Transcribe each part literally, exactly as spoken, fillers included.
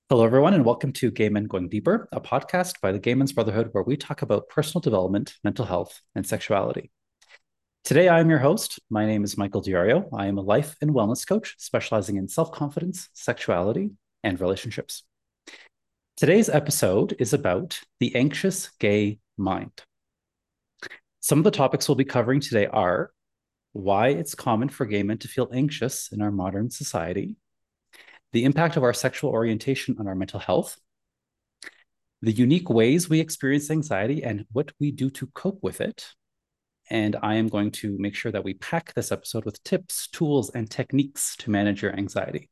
Hello, everyone, and welcome to Gay Men Going Deeper, a podcast by the Gay Men's Brotherhood where we talk about personal development, mental health, and sexuality. Today, I am your host. My name is Michael Diario. I am a life and wellness coach specializing in self confidence, sexuality, and relationships. Today's episode is about the anxious gay mind. Some of the topics we'll be covering today are why it's common for gay men to feel anxious in our modern society, the impact of our sexual orientation on our mental health, the unique ways we experience anxiety and what we do to cope with it. And I am going to make sure that we pack this episode with tips, tools, and techniques to manage your anxiety.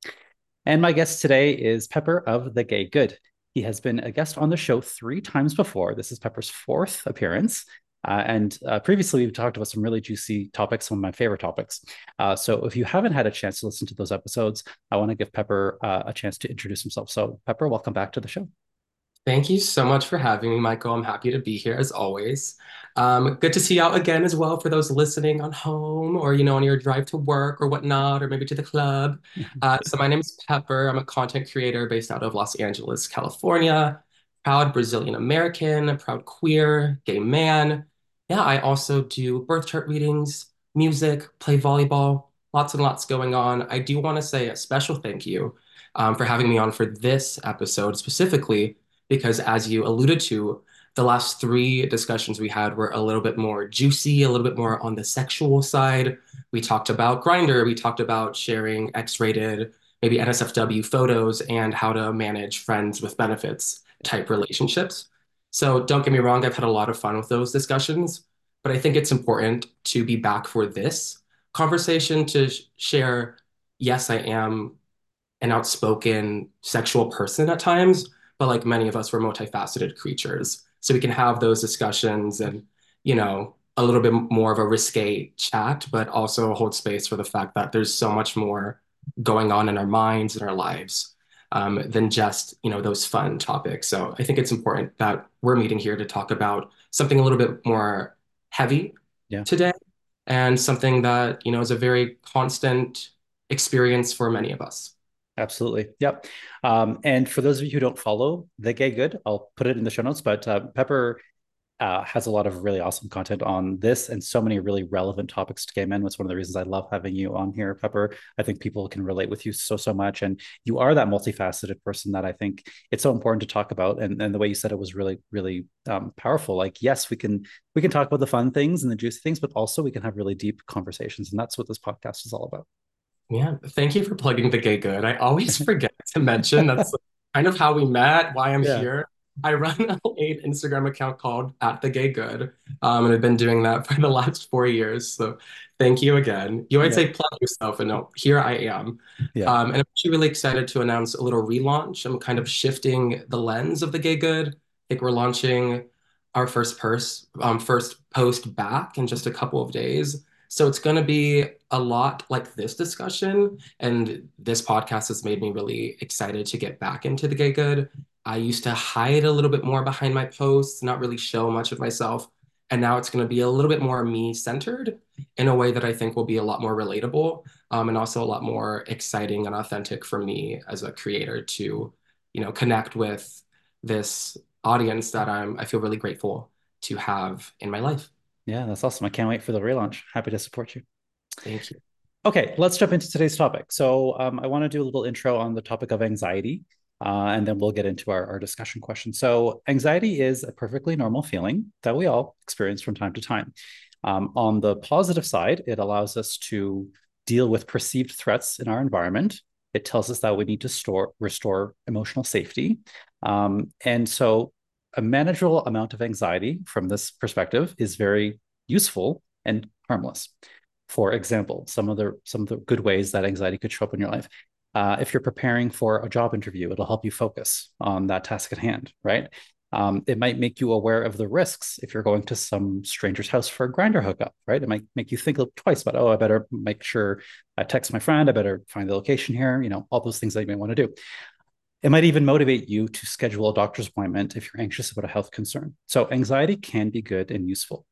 And my guest today is Pepper of The Gay Good. He has been a guest on the show three times before. This is Pepper's fourth appearance. Uh, and uh, previously, we've talked about some really juicy topics, some of my favorite topics. Uh, so if you haven't had a chance to listen to those episodes, I want to give Pepper uh, a chance to introduce himself. So Pepper, welcome back to the show. Thank you so much for having me, Michael. I'm happy to be here as always. Um, good to see you out again as well for those listening on home or, you know, on your drive to work or whatnot, or maybe to the club. Uh, so my name is Pepper. I'm a content creator based out of Los Angeles, California. Proud Brazilian American, a proud queer, gay man. Yeah, I also do birth chart readings, music, play volleyball, lots and lots going on. I do want to say a special thank you um, for having me on for this episode specifically because as you alluded to, the last three discussions we had were a little bit more juicy, a little bit more on the sexual side. We talked about Grindr, we talked about sharing X-rated, maybe N S F W photos, and how to manage friends with benefits type relationships. So don't get me wrong, I've had a lot of fun with those discussions, but I think it's important to be back for this conversation to sh share, yes, I am an outspoken sexual person at times, but like many of us, we're multifaceted creatures. So we can have those discussions and, you know, a little bit more of a risque chat, but also hold space for the fact that there's so much more going on in our minds and our lives um, than just, you know, those fun topics. So I think it's important that we're meeting here to talk about something a little bit more heavy Yeah. today and something that, you know, is a very constant experience for many of us. Absolutely. Yep. Um, and for those of you who don't follow The Gay Good, I'll put it in the show notes, but uh, Pepper uh, has a lot of really awesome content on this and so many really relevant topics to gay men. That's one of the reasons I love having you on here, Pepper. I think people can relate with you so, so much. And you are that multifaceted person that I think it's so important to talk about. And, and the way you said it was really, really um, powerful. Like, yes, we can, we can talk about the fun things and the juicy things, but also we can have really deep conversations. And that's what this podcast is all about. Yeah, thank you for plugging the gay good. I always forget to mention that's kind of how we met, why I'm Yeah. here. I run an Instagram account called at the gay good, um, and I've been doing that for the last four years. So thank you again. You always Yeah. say plug yourself, and no, here I am. Yeah. Um, and I'm actually really excited to announce a little relaunch. I'm kind of shifting the lens of the gay good. I think we're launching our first purse, um, first post back in just a couple of days. So it's going to be a lot like this discussion. And this podcast has made me really excited to get back into the gay good. I used to hide a little bit more behind my posts, not really show much of myself. And now it's going to be a little bit more me centered in a way that I think will be a lot more relatable, um, and also a lot more exciting and authentic for me as a creator to, you know, connect with this audience that I'm, I feel really grateful to have in my life. Yeah, that's awesome. I can't wait for the relaunch. Happy to support you. Thank you. Okay, let's jump into today's topic. So, um, I want to do a little intro on the topic of anxiety, uh, and then we'll get into our, our discussion question. So, anxiety is a perfectly normal feeling that we all experience from time to time. Um, on the positive side, it allows us to deal with perceived threats in our environment. It tells us that we need to store, restore emotional safety. Um, and so, a manageable amount of anxiety from this perspective is very useful and harmless. For example, some of the some of the good ways that anxiety could show up in your life. Uh, if you're preparing for a job interview, it'll help you focus on that task at hand, right? Um, it might make you aware of the risks if you're going to some stranger's house for a Grindr hookup, right? It might make you think twice about, oh, I better make sure I text my friend, I better find the location here, you know, all those things that you may want to do. It might even motivate you to schedule a doctor's appointment if you're anxious about a health concern. So anxiety can be good and useful.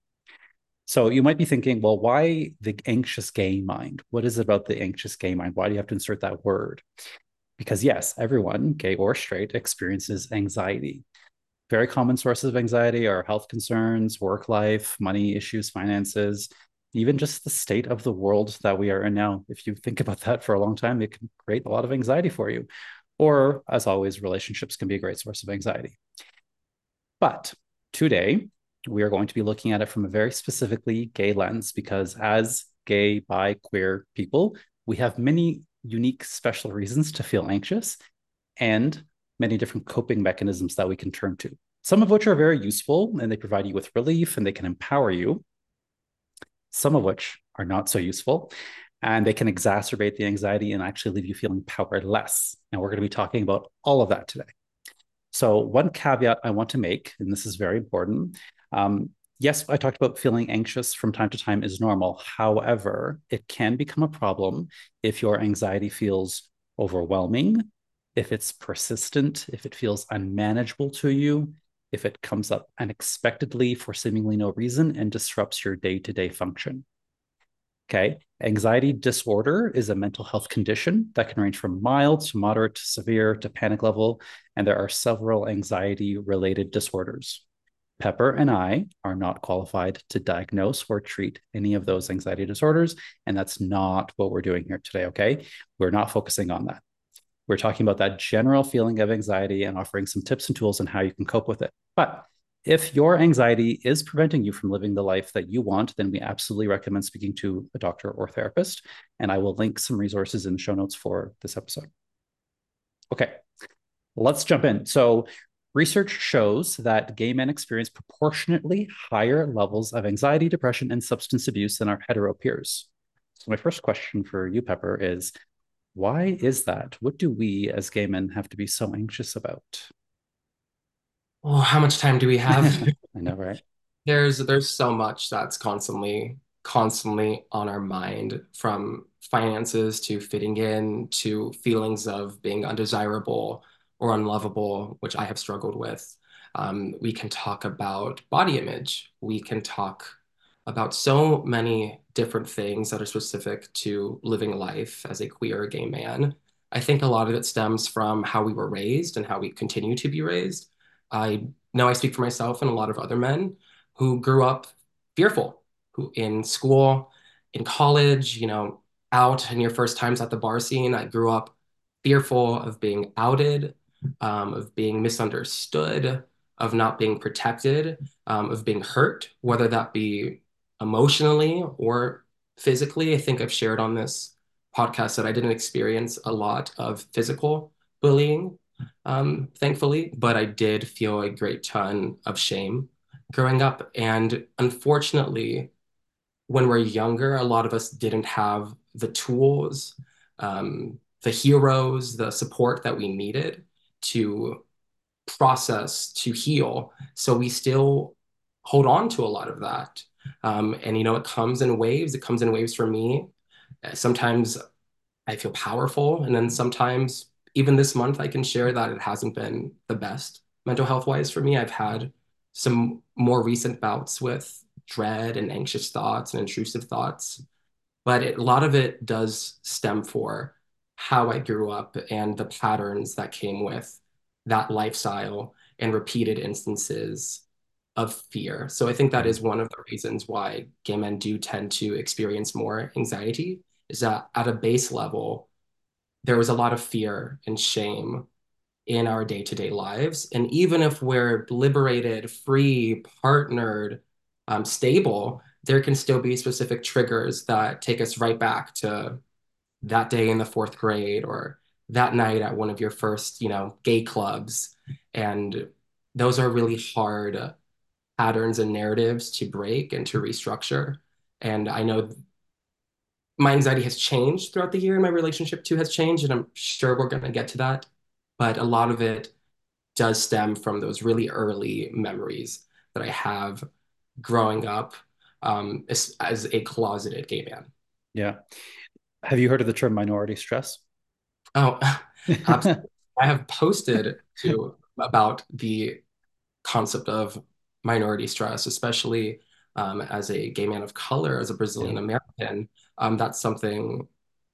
So you might be thinking, well, why the anxious gay mind? What is it about the anxious gay mind? Why do you have to insert that word? Because, yes, everyone, gay or straight, experiences anxiety. Very common sources of anxiety are health concerns, work life, money issues, finances, even just the state of the world that we are in now. If you think about that for a long time, it can create a lot of anxiety for you. Or, as always, relationships can be a great source of anxiety. But today, we are going to be looking at it from a very specifically gay lens because, as gay, bi, queer people, we have many unique, special reasons to feel anxious and many different coping mechanisms that we can turn to, some of which are very useful and they provide you with relief and they can empower you, some of which are not so useful and they can exacerbate the anxiety and actually leave you feeling powerless. And we're going to be talking about all of that today. So, one caveat I want to make, and this is very important. Um, yes, I talked about feeling anxious from time to time is normal. However, it can become a problem if your anxiety feels overwhelming, if it's persistent, if it feels unmanageable to you, if it comes up unexpectedly for seemingly no reason and disrupts your day to day function. Okay. Anxiety disorder is a mental health condition that can range from mild to moderate to severe to panic level. And there are several anxiety related disorders. Pepper and I are not qualified to diagnose or treat any of those anxiety disorders. And that's not what we're doing here today. Okay. We're not focusing on that. We're talking about that general feeling of anxiety and offering some tips and tools on how you can cope with it. But if your anxiety is preventing you from living the life that you want, then we absolutely recommend speaking to a doctor or therapist. And I will link some resources in the show notes for this episode. Okay, let's jump in. So, research shows that gay men experience proportionately higher levels of anxiety, depression, and substance abuse than our hetero peers. So, my first question for you, Pepper, is why is that? What do we as gay men have to be so anxious about? Oh, how much time do we have? I know, right? There's there's so much that's constantly constantly on our mind, from finances to fitting in to feelings of being undesirable or unlovable, which I have struggled with. Um, we can talk about body image. We can talk about so many different things that are specific to living life as a queer gay man. I think a lot of it stems from how we were raised and how we continue to be raised. I know I speak for myself and a lot of other men who grew up fearful, who in school, in college, you know, out in your first times at the bar scene. I grew up fearful of being outed, um, of being misunderstood, of not being protected, um, of being hurt, whether that be emotionally or physically. I think I've shared on this podcast that I didn't experience a lot of physical bullying, um, thankfully, but I did feel a great ton of shame growing up. And unfortunately, when we're younger, a lot of us didn't have the tools, um, the heroes, the support that we needed to process, to heal. So we still hold on to a lot of that. Um, and, you know, it comes in waves. It comes in waves for me. Sometimes I feel powerful. And then sometimes, even this month, I can share that it hasn't been the best mental health wise for me. I've had some more recent bouts with dread and anxious thoughts and intrusive thoughts, but it, a lot of it does stem for how I grew up and the patterns that came with that lifestyle and repeated instances of fear. So I think that is one of the reasons why gay men do tend to experience more anxiety, is that at a base level, there was a lot of fear and shame in our day-to-day lives. And even if we're liberated, free, partnered, um, stable, there can still be specific triggers that take us right back to that day in the fourth grade or that night at one of your first, you know, gay clubs. And those are really hard patterns and narratives to break and to restructure. And I know my anxiety has changed throughout the year and my relationship too has changed. And I'm sure we're going to get to that. But a lot of it does stem from those really early memories that I have growing up, um, as, as a closeted gay man. Yeah. Have you heard of the term minority stress? Oh, absolutely. I have posted to about the concept of minority stress, especially um, as a gay man of color, as a Yeah. Brazilian American. Um, that's something.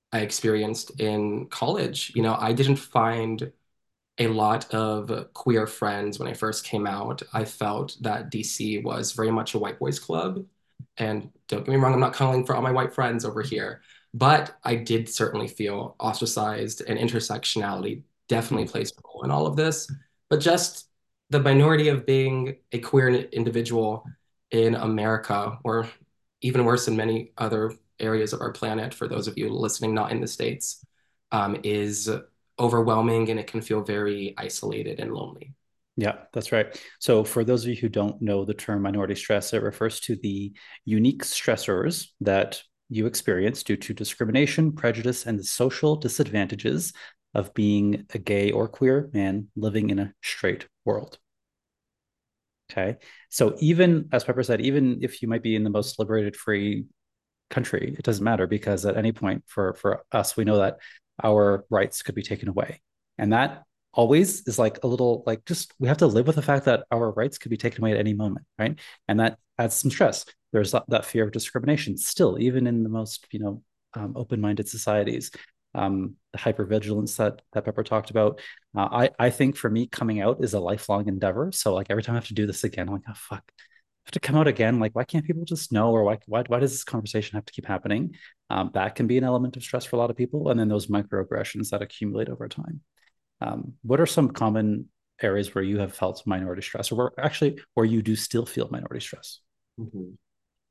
I experienced in college. You know, I didn't find a lot of queer friends when I first came out. I felt that D C was very much a white boys club. And don't get me wrong, I'm not calling for all my white friends over here, but I did certainly feel ostracized, and intersectionality definitely Mm. plays a role in all of this. But just the minority of being a queer individual in America, or even worse in many other areas of our planet, for those of you listening not in the States, um, is overwhelming, and it can feel very isolated and lonely. Yeah, that's right. So, for those of you who don't know the term minority stress, it refers to the unique stressors that you experience due to discrimination, prejudice, and the social disadvantages of being a gay or queer man living in a straight world. Okay. So, even as Pepper said, even if you might be in the most liberated, free country, it doesn't matter because at any point for for us, we know that our rights could be taken away, and that always is like a little like just we have to live with the fact that our rights could be taken away at any moment, right? And that adds some stress. There's that, that fear of discrimination still, even in the most you know um, open-minded societies. Um, the hypervigilance that that Pepper talked about. Uh, I I think for me, coming out is a lifelong endeavor. So like every time I have to do this again, I'm like, oh fuck, have to come out again. Like, why can't people just know? Or why why why does this conversation have to keep happening? Um, that can be an element of stress for a lot of people, and then those microaggressions that accumulate over time. Um, what are some common areas where you have felt minority stress, or where actually where you do still feel minority stress? Mhm.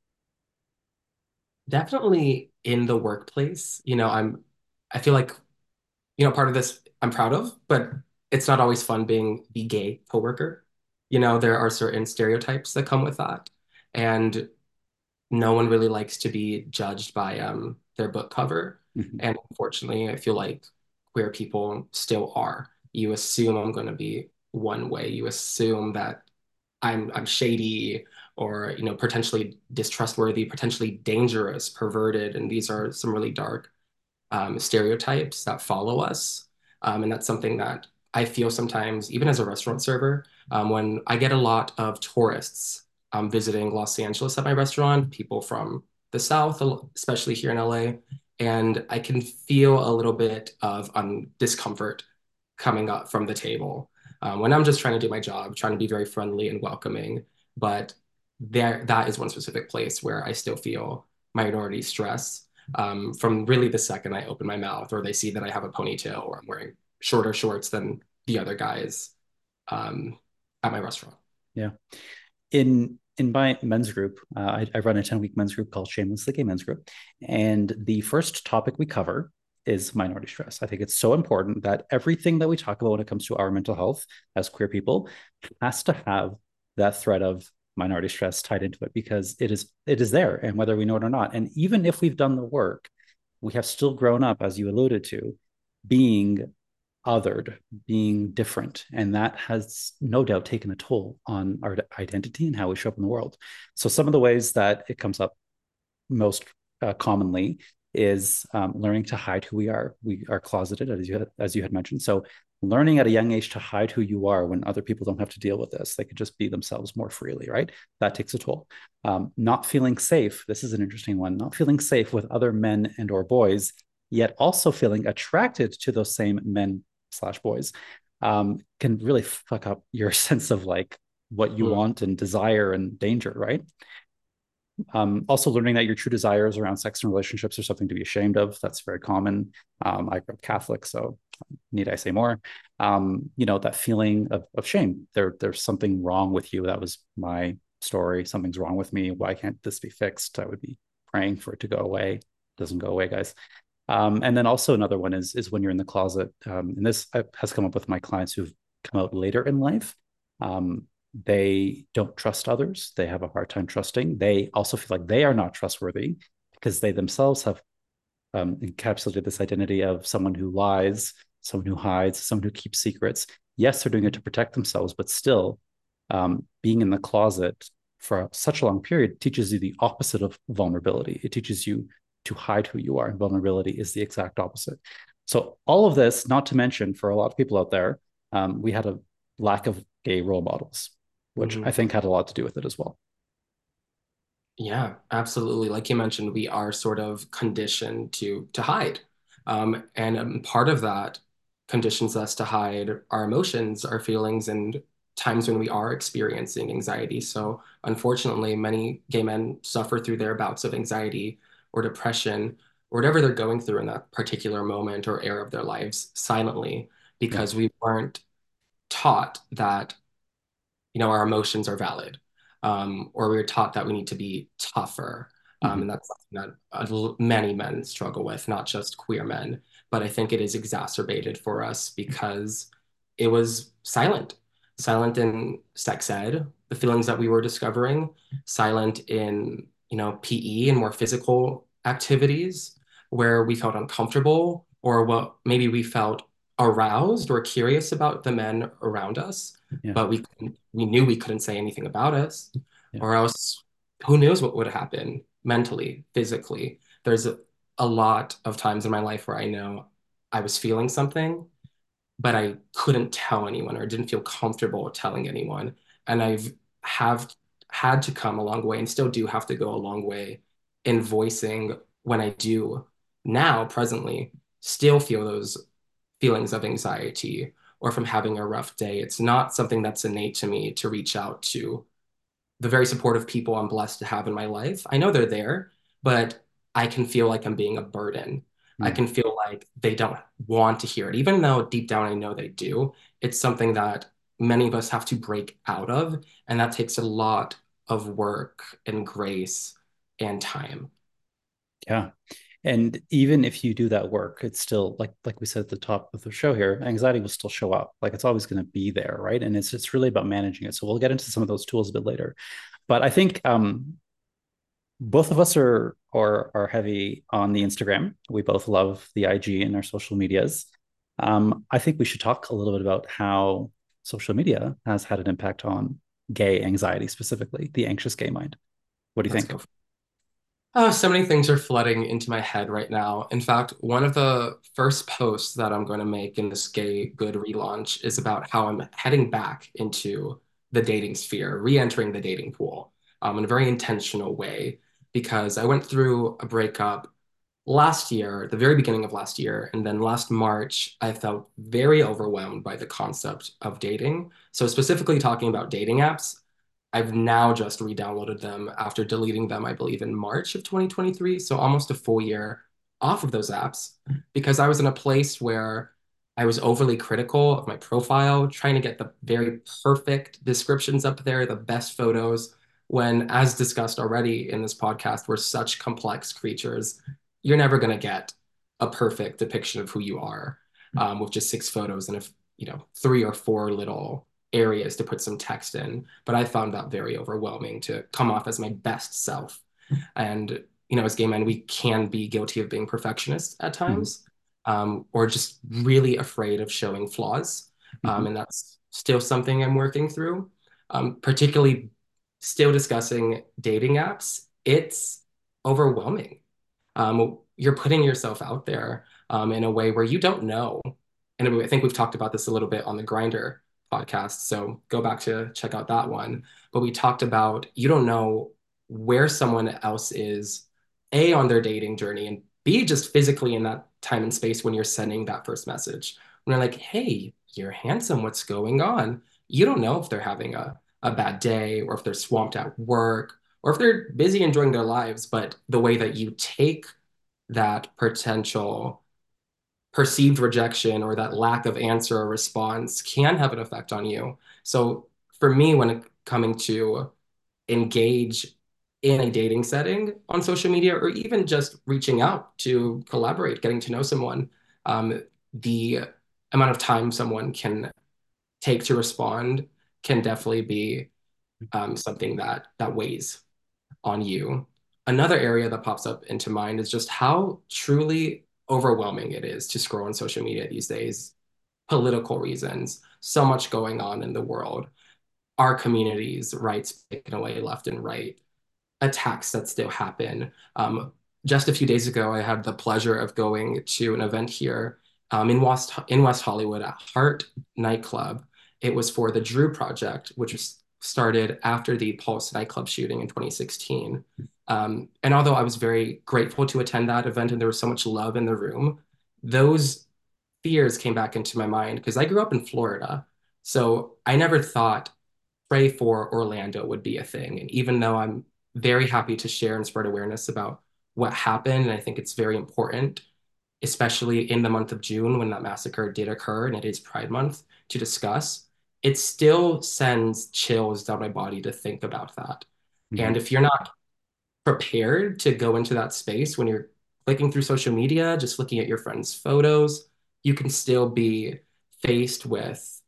Definitely in the workplace. You know, I'm, I feel like, you know, part of this I'm proud of, but it's not always fun being the gay coworker. You know, there are certain stereotypes that come with that. And no one really likes to be judged by um, their book cover. Mhm. And unfortunately, I feel like queer people still are. You assume I'm going to be one way. You assume that I'm I'm shady, or you know potentially distrustworthy, potentially dangerous, perverted, and these are some really dark um, stereotypes that follow us. Um, and that's something that I feel sometimes, even as a restaurant server, um, when I get a lot of tourists um, visiting Los Angeles at my restaurant, people from the South, especially here in L A, and I can feel a little bit of um, discomfort coming up from the table um, when I'm just trying to do my job, trying to be very friendly and welcoming. But there, that is one specific place where I still feel minority stress um, from really the second I open my mouth, or they see that I have a ponytail, or I'm wearing shorter shorts than the other guys um, at my restaurant. Yeah. In in my men's group, uh, I, I run a ten week men's group called Shamelessly Gay Men's Group, and the first topic we cover is minority stress. I think it's so important that everything that we talk about when it comes to our mental health as queer people has to have that thread of minority stress tied into it because it is it is there, and whether we know it or not, and even if we've done the work, we have still grown up, as you alluded to, being othered, being different. And that has no doubt taken a toll on our identity and how we show up in the world. So, some of the ways that it comes up most uh, commonly is um, learning to hide who we are. We are closeted, as you had, as you had mentioned. So, learning at a young age to hide who you are when other people don't have to deal with this, they could just be themselves more freely, right? That takes a toll. Um, not feeling safe. This is an interesting one. Not feeling safe with other men and or boys, yet also feeling attracted to those same men slash boys, um, can really fuck up your sense of like what you Mm. want and desire and danger, right? Um, also, learning that your true desires around sex and relationships are something to be ashamed of. That's very common. Um, I grew up Catholic, so need I say more? Um, you know, that feeling of, of shame. There, there's something wrong with you. That was my story. Something's wrong with me. Why can't this be fixed? I would be praying for it to go away. It doesn't go away, guys. Um, and then also another one is is when you're in the closet. Um, and this has come up with my clients who've come out later in life. Um, they don't trust others. They have a hard time trusting. They also feel like they are not trustworthy because they themselves have um, encapsulated this identity of someone who lies, someone who hides, someone who keeps secrets. Yes, they're doing it to protect themselves, but still, um, being in the closet for such a long period teaches you the opposite of vulnerability. It teaches you to hide who you are, and vulnerability is the exact opposite. So, all of this, not to mention for a lot of people out there, um, we had a lack of gay role models, which I Mhm. think had a lot to do with it as well. Yeah, absolutely. Like you mentioned, we are sort of conditioned to to hide. Um, and um, part of that conditions us to hide our emotions, our feelings, and times when we are experiencing anxiety. So, unfortunately, many gay men suffer through their bouts of anxiety or depression or whatever they're going through in that particular moment or era of their lives silently Yeah. because we weren't taught that you know, our emotions are valid. Um, or we were taught that we need to be tougher. Um, Mhm. and that's something that uh, many men struggle with, not just queer men. But I think it is exacerbated for us because it was silent, silent in sex ed, the feelings that we were discovering, silent in, you know, P E and more physical activities where we felt uncomfortable or what maybe we felt aroused or curious about the men around us, Yeah. but we we knew we couldn't say anything about us, Yeah. or else who knows what would happen mentally, physically. There's a, a lot of times in my life where I know I was feeling something, but I couldn't tell anyone or didn't feel comfortable telling anyone. And I've have had to come a long way and still do have to go a long way in voicing when I do now presently still feel those feelings of anxiety or from having a rough day. It's not something that's innate to me to reach out to the very supportive people I'm blessed to have in my life. I know they're there, but I can feel like I'm being a burden. I Mm. can feel like they don't want to hear it, even though deep down I know they do. It's something that many of us have to break out of, and that takes a lot of work and grace and time. Yeah. And even if you do that work, it's still like like we said at the top of the show here, anxiety will still show up. Like it's always going to be there, right? And it's it's really about managing it. So we'll get into some of those tools a bit later. But I think um both of us are are are heavy on the Instagram. We both love the I G and our social medias. Um, I think we should talk a little bit about how social media has had an impact on gay anxiety, specifically the anxious gay mind. What do you Let's think? go. Oh, so many things are flooding into my head right now. In fact, one of the first posts that I'm going to make in this Gay Good relaunch is about how I'm heading back into the dating sphere, re-entering the dating pool, um, in a very intentional way, because I went through a breakup last year, the very beginning of last year, and then last March, I felt very overwhelmed by the concept of dating. So specifically talking about dating apps, I've now just re-downloaded them after deleting them, I believe, in March of twenty twenty-three. So almost a full year off of those apps because I was in a place where I was overly critical of my profile, trying to get the very perfect descriptions up there, the best photos, when, as discussed already in this podcast, we're such complex creatures. You're never going to get a perfect depiction of who you are um, with just six photos and if, you know, three or four little areas to put some text in, but I found that very overwhelming to come off as my best self. And, you know, as gay men, we can be guilty of being perfectionists at Mhm. times, um, or just really afraid of showing flaws. Um, Mhm. and that's still something I'm working through, um, particularly still discussing dating apps. It's overwhelming. Um, you're putting yourself out there um, in a way where you don't know. And I think we've talked about this a little bit on the Grinder podcast. So go back to check out that one. But we talked about you don't know where someone else is, A, on their dating journey, and B, just physically in that time and space when you're sending that first message. When they're like, hey, you're handsome, what's going on? You don't know if they're having a, a bad day or if they're swamped at work or if they're busy enjoying their lives. But the way that you take that potential perceived rejection or that lack of answer or response can have an effect on you. So for me, when it coming to engage in a dating setting on social media or even just reaching out to collaborate, getting to know someone, um, the amount of time someone can take to respond can definitely be um, something that that weighs on you. Another area that pops up into mind is just how truly overwhelming it is to scroll on social media these days. Political reasons, so much going on in the world, our communities, rights taken away left and right, attacks that still happen. Um, just a few days ago, I had the pleasure of going to an event here um, in West in West Hollywood at Heart Nightclub. It was for the Drew Project, which was started after the Pulse nightclub shooting in twenty sixteen. Um, and although I was very grateful to attend that event and there was so much love in the room, those fears came back into my mind because I grew up in Florida. So I never thought pray for Orlando would be a thing. And even though I'm very happy to share and spread awareness about what happened, and I think it's very important, especially in the month of June when that massacre did occur and it is Pride Month to discuss, it still sends chills down my body to think about that. Mhm. And if you're not prepared to go into that space when you're clicking through social media, just looking at your friends' photos, you can still be faced with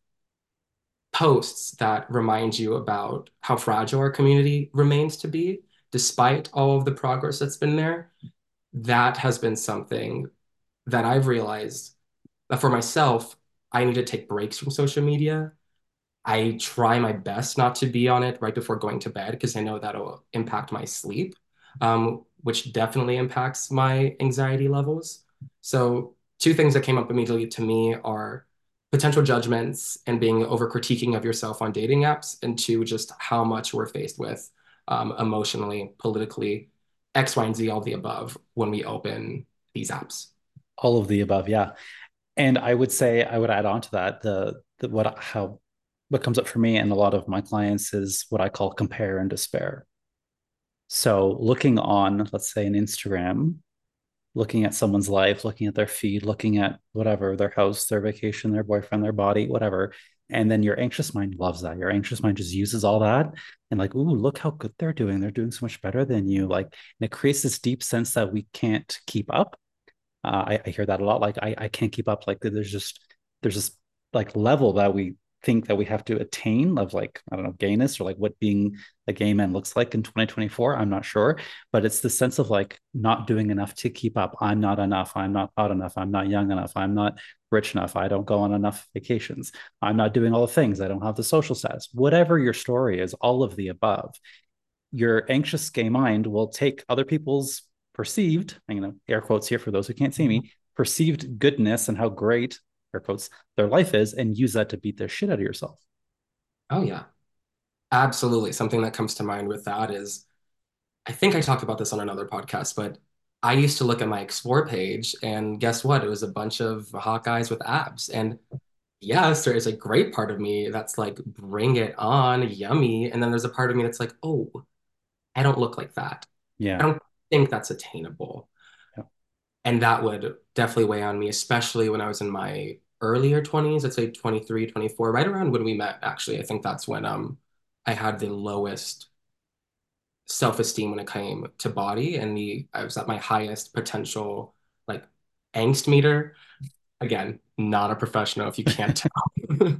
posts that remind you about how fragile our community remains to be, despite all of the progress that's been there. That has been something that I've realized that for myself, I need to take breaks from social media. I try my best not to be on it right before going to bed because I know that'll impact my sleep, um, which definitely impacts my anxiety levels. So, two things that came up immediately to me are potential judgments and being over critiquing of yourself on dating apps, and two, just how much we're faced with um, emotionally, politically, X, Y, and Z, all the above when we open these apps. All of the above, yeah. And I would say I would add on to that the, the what how what comes up for me and a lot of my clients is what I call compare and despair. So looking on, let's say, an Instagram, looking at someone's life, looking at their feed, looking at whatever, their house, their vacation, their boyfriend, their body, whatever. And then your anxious mind loves that. Your anxious mind just uses all that and like, ooh, look how good they're doing. They're doing so much better than you. Like, and it creates this deep sense that we can't keep up. Uh, I, I hear that a lot. Like, I, I can't keep up. Like, there's just there's this like level that we think that we have to attain of like I don't know gayness or like what being a gay man looks like in twenty twenty-four. I'm not sure, but it's the sense of like not doing enough to keep up. I'm not enough. I'm not hot enough. I'm not young enough. I'm not rich enough. I don't go on enough vacations. I'm not doing all the things. I don't have the social status. Whatever your story is, all of the above, your anxious gay mind will take other people's perceived, you know, air quotes here for those who can't see me, perceived goodness and how great, air quotes, their life is, and use that to beat the shit out of yourself. Oh, yeah, absolutely. Something that comes to mind with that is I think I talked about this on another podcast, but I used to look at my Explore page, and guess what? It was a bunch of hot guys with abs. And yes, there is a great part of me that's like, bring it on, yummy. And then there's a part of me that's like, oh, I don't look like that. I Yeah. don't think that's attainable. Yeah. And that would definitely weigh on me, especially when I was in my earlier twenties, I'd say twenty-three, twenty-four, right around when we met, actually. I think that's when um I had the lowest self-esteem when it came to body, and the I was at my highest potential like angst meter. Again, not a professional if you can't tell.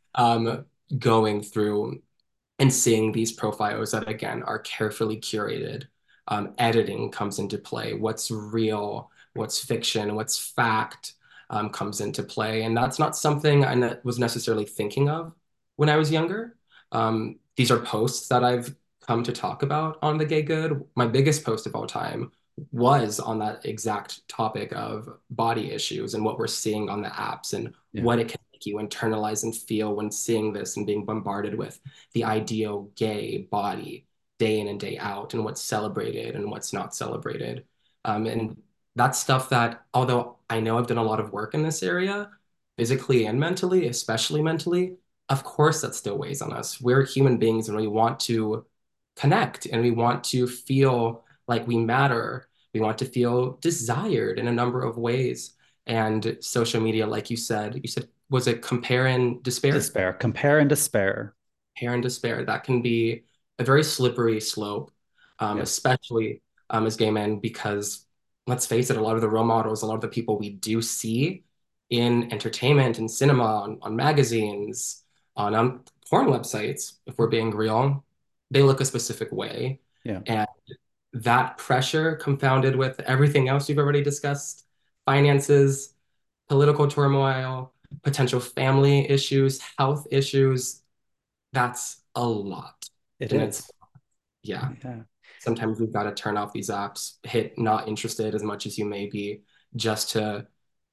um, Going through and seeing these profiles that again are carefully curated. Um, editing comes into play. What's real, what's fiction, what's fact um, comes into play. And that's not something I ne was necessarily thinking of when I was younger. Um, these are posts that I've come to talk about on The Gay Good. My biggest post of all time was on that exact topic of body issues and what we're seeing on the apps and Yeah. what it can make you internalize and feel when seeing this and being bombarded with the ideal gay body day in and day out and what's celebrated and what's not celebrated. Um, and that's stuff that, although I know I've done a lot of work in this area, physically and mentally, especially mentally, of course that still weighs on us. We're human beings and we want to connect and we want to feel like we matter. We want to feel desired in a number of ways. And social media, like you said, you said, was it compare and despair? Despair, compare and despair. Pair and despair. That can be a very slippery slope, um, Yeah. especially um, as gay men, because let's face it, a lot of the role models, a lot of the people we do see in entertainment and cinema, on, on magazines, on um, porn websites, if we're being real, they look a specific way. Yeah. And that pressure confounded with everything else you've already discussed, finances, political turmoil, potential family issues, health issues, that's a lot. It And it's, is. yeah, Yeah. sometimes we've got to turn off these apps, hit not interested as much as you may be, just to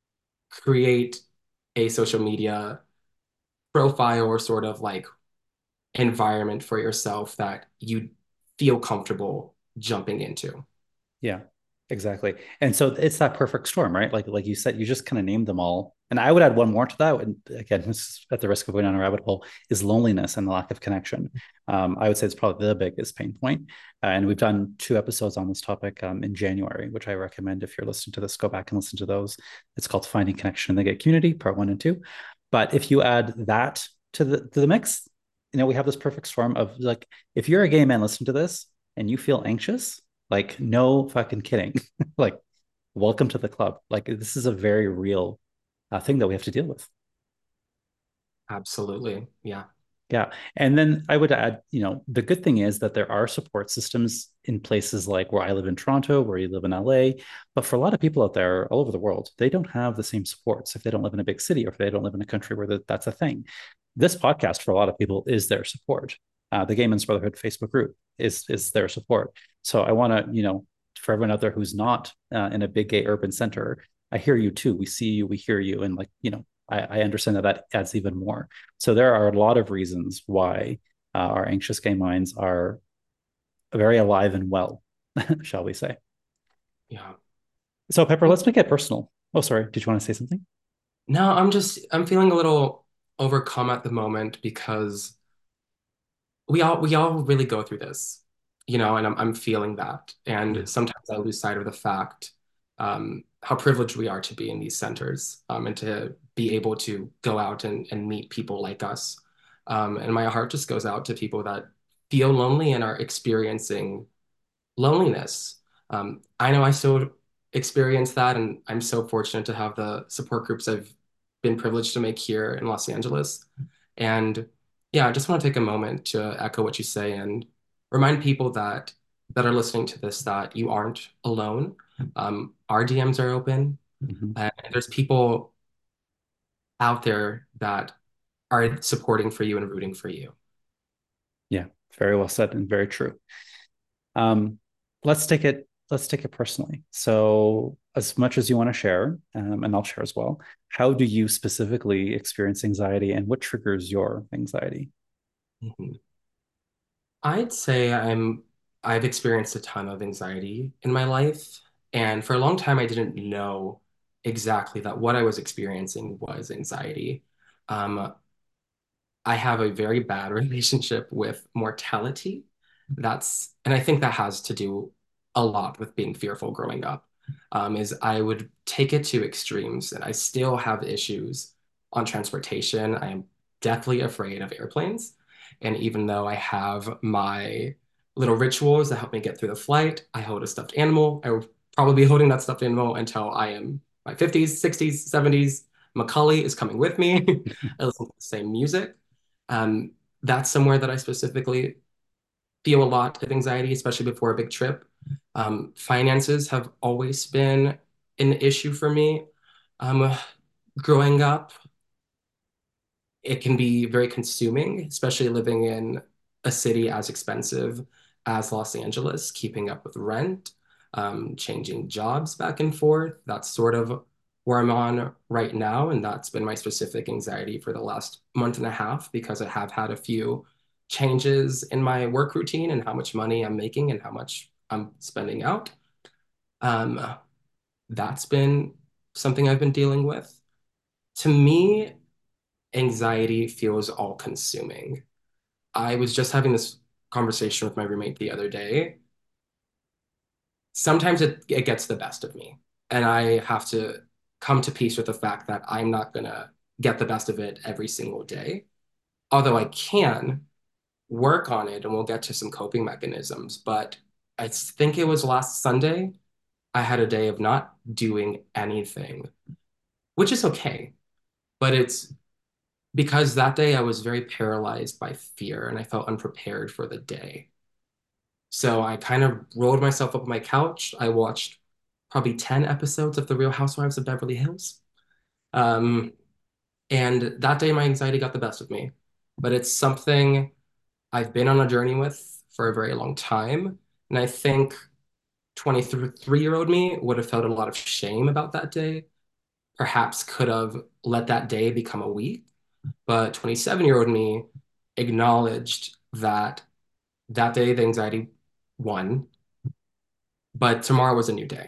create a social media profile or sort of like environment for yourself that you feel comfortable jumping into. Yeah. Exactly. And so it's that perfect storm, right? Like like you said, you just kind of named them all. And I would add one more to that. And again, this is at the risk of going down a rabbit hole, is loneliness and the lack of connection. Um, I would say it's probably the biggest pain point. Uh, and we've done two episodes on this topic um, in January, which I recommend if you're listening to this, go back and listen to those. It's called Finding Connection in the Gay Community, part one and two. But if you add that to the to the mix, you know, we have this perfect storm of like, if you're a gay man listening to this and you feel anxious, like, no fucking kidding. Like, welcome to the club. Like, this is a very real uh, thing that we have to deal with. Absolutely. Yeah. Yeah. And then I would add, you know, the good thing is that there are support systems in places like where I live in Toronto, where you live in L A. But for a lot of people out there all over the world, they don't have the same supports if they don't live in a big city or if they don't live in a country where that, that's a thing. This podcast for a lot of people is their support. Uh, the Gay Men's Brotherhood Facebook group is is their support. So I want to, you know, for everyone out there who's not uh, in a big gay urban center, I hear you too. We see you, we hear you, and like, you know, I, I understand that that adds even more. So there are a lot of reasons why uh, our anxious gay minds are very alive and well, shall we say. Yeah. So, Pepper, let's make it personal. Oh, sorry. Did you want to say something? No, I'm just I'm feeling a little overcome at the moment because we all we all really go through this, you know, and I'm I'm feeling that. Yeah. And sometimes I lose sight of the fact um, how privileged we are to be in these centers um, and to be able to go out and, and meet people like us. Um, and my heart just goes out to people that feel lonely and are experiencing loneliness. Um, I know I still experience that, and I'm so fortunate to have the support groups I've been privileged to make here in Los Angeles. And yeah, I just want to take a moment to echo what you say and remind people that that are listening to this that you aren't alone. Um, our D Ms are open, Mhm. and there's people out there that are supporting for you and rooting for you. Yeah. Very well said and very true. Um, let's take it. Let's take it personally. So, as much as you want to share, um, and I'll share as well. How do you specifically experience anxiety, and what triggers your anxiety? Mhm. I'd say I'm I've experienced a ton of anxiety in my life, and for a long time I didn't know exactly that what I was experiencing was anxiety. Um, I have a very bad relationship with mortality. That's, and I think that has to do a lot with being fearful growing up. Um, is I would take it to extremes, and I still have issues on transportation. I am deathly afraid of airplanes. And even though I have my little rituals that help me get through the flight, I hold a stuffed animal. I will probably be holding that stuffed animal until I am my fifties, sixties, seventies. Macaulay is coming with me. I listen to the same music. Um, that's somewhere that I specifically feel a lot of anxiety, especially before a big trip. Um, finances have always been an issue for me. Um, growing up, it can be very consuming, especially living in a city as expensive as Los Angeles, keeping up with rent, um, changing jobs back and forth. That's sort of where I'm on right now. And that's been my specific anxiety for the last month and a half because I have had a few changes in my work routine and how much money I'm making and how much I'm spending out. Um, that's been something I've been dealing with. To me, anxiety feels all consuming. I was just having this conversation with my roommate the other day. Sometimes it, it gets the best of me, and I have to come to peace with the fact that I'm not going to get the best of it every single day. Although I can work on it and we'll get to some coping mechanisms. But I think it was last Sunday, I had a day of not doing anything, which is okay. But it's because that day I was very paralyzed by fear and I felt unprepared for the day. So I kind of rolled myself up on my couch. I watched probably ten episodes of The Real Housewives of Beverly Hills. Um, and that day my anxiety got the best of me. But it's something I've been on a journey with for a very long time. And I think twenty-three-year-old me would have felt a lot of shame about that day, perhaps could have let that day become a week. But twenty-seven year old me acknowledged that that day the anxiety won, but tomorrow was a new day.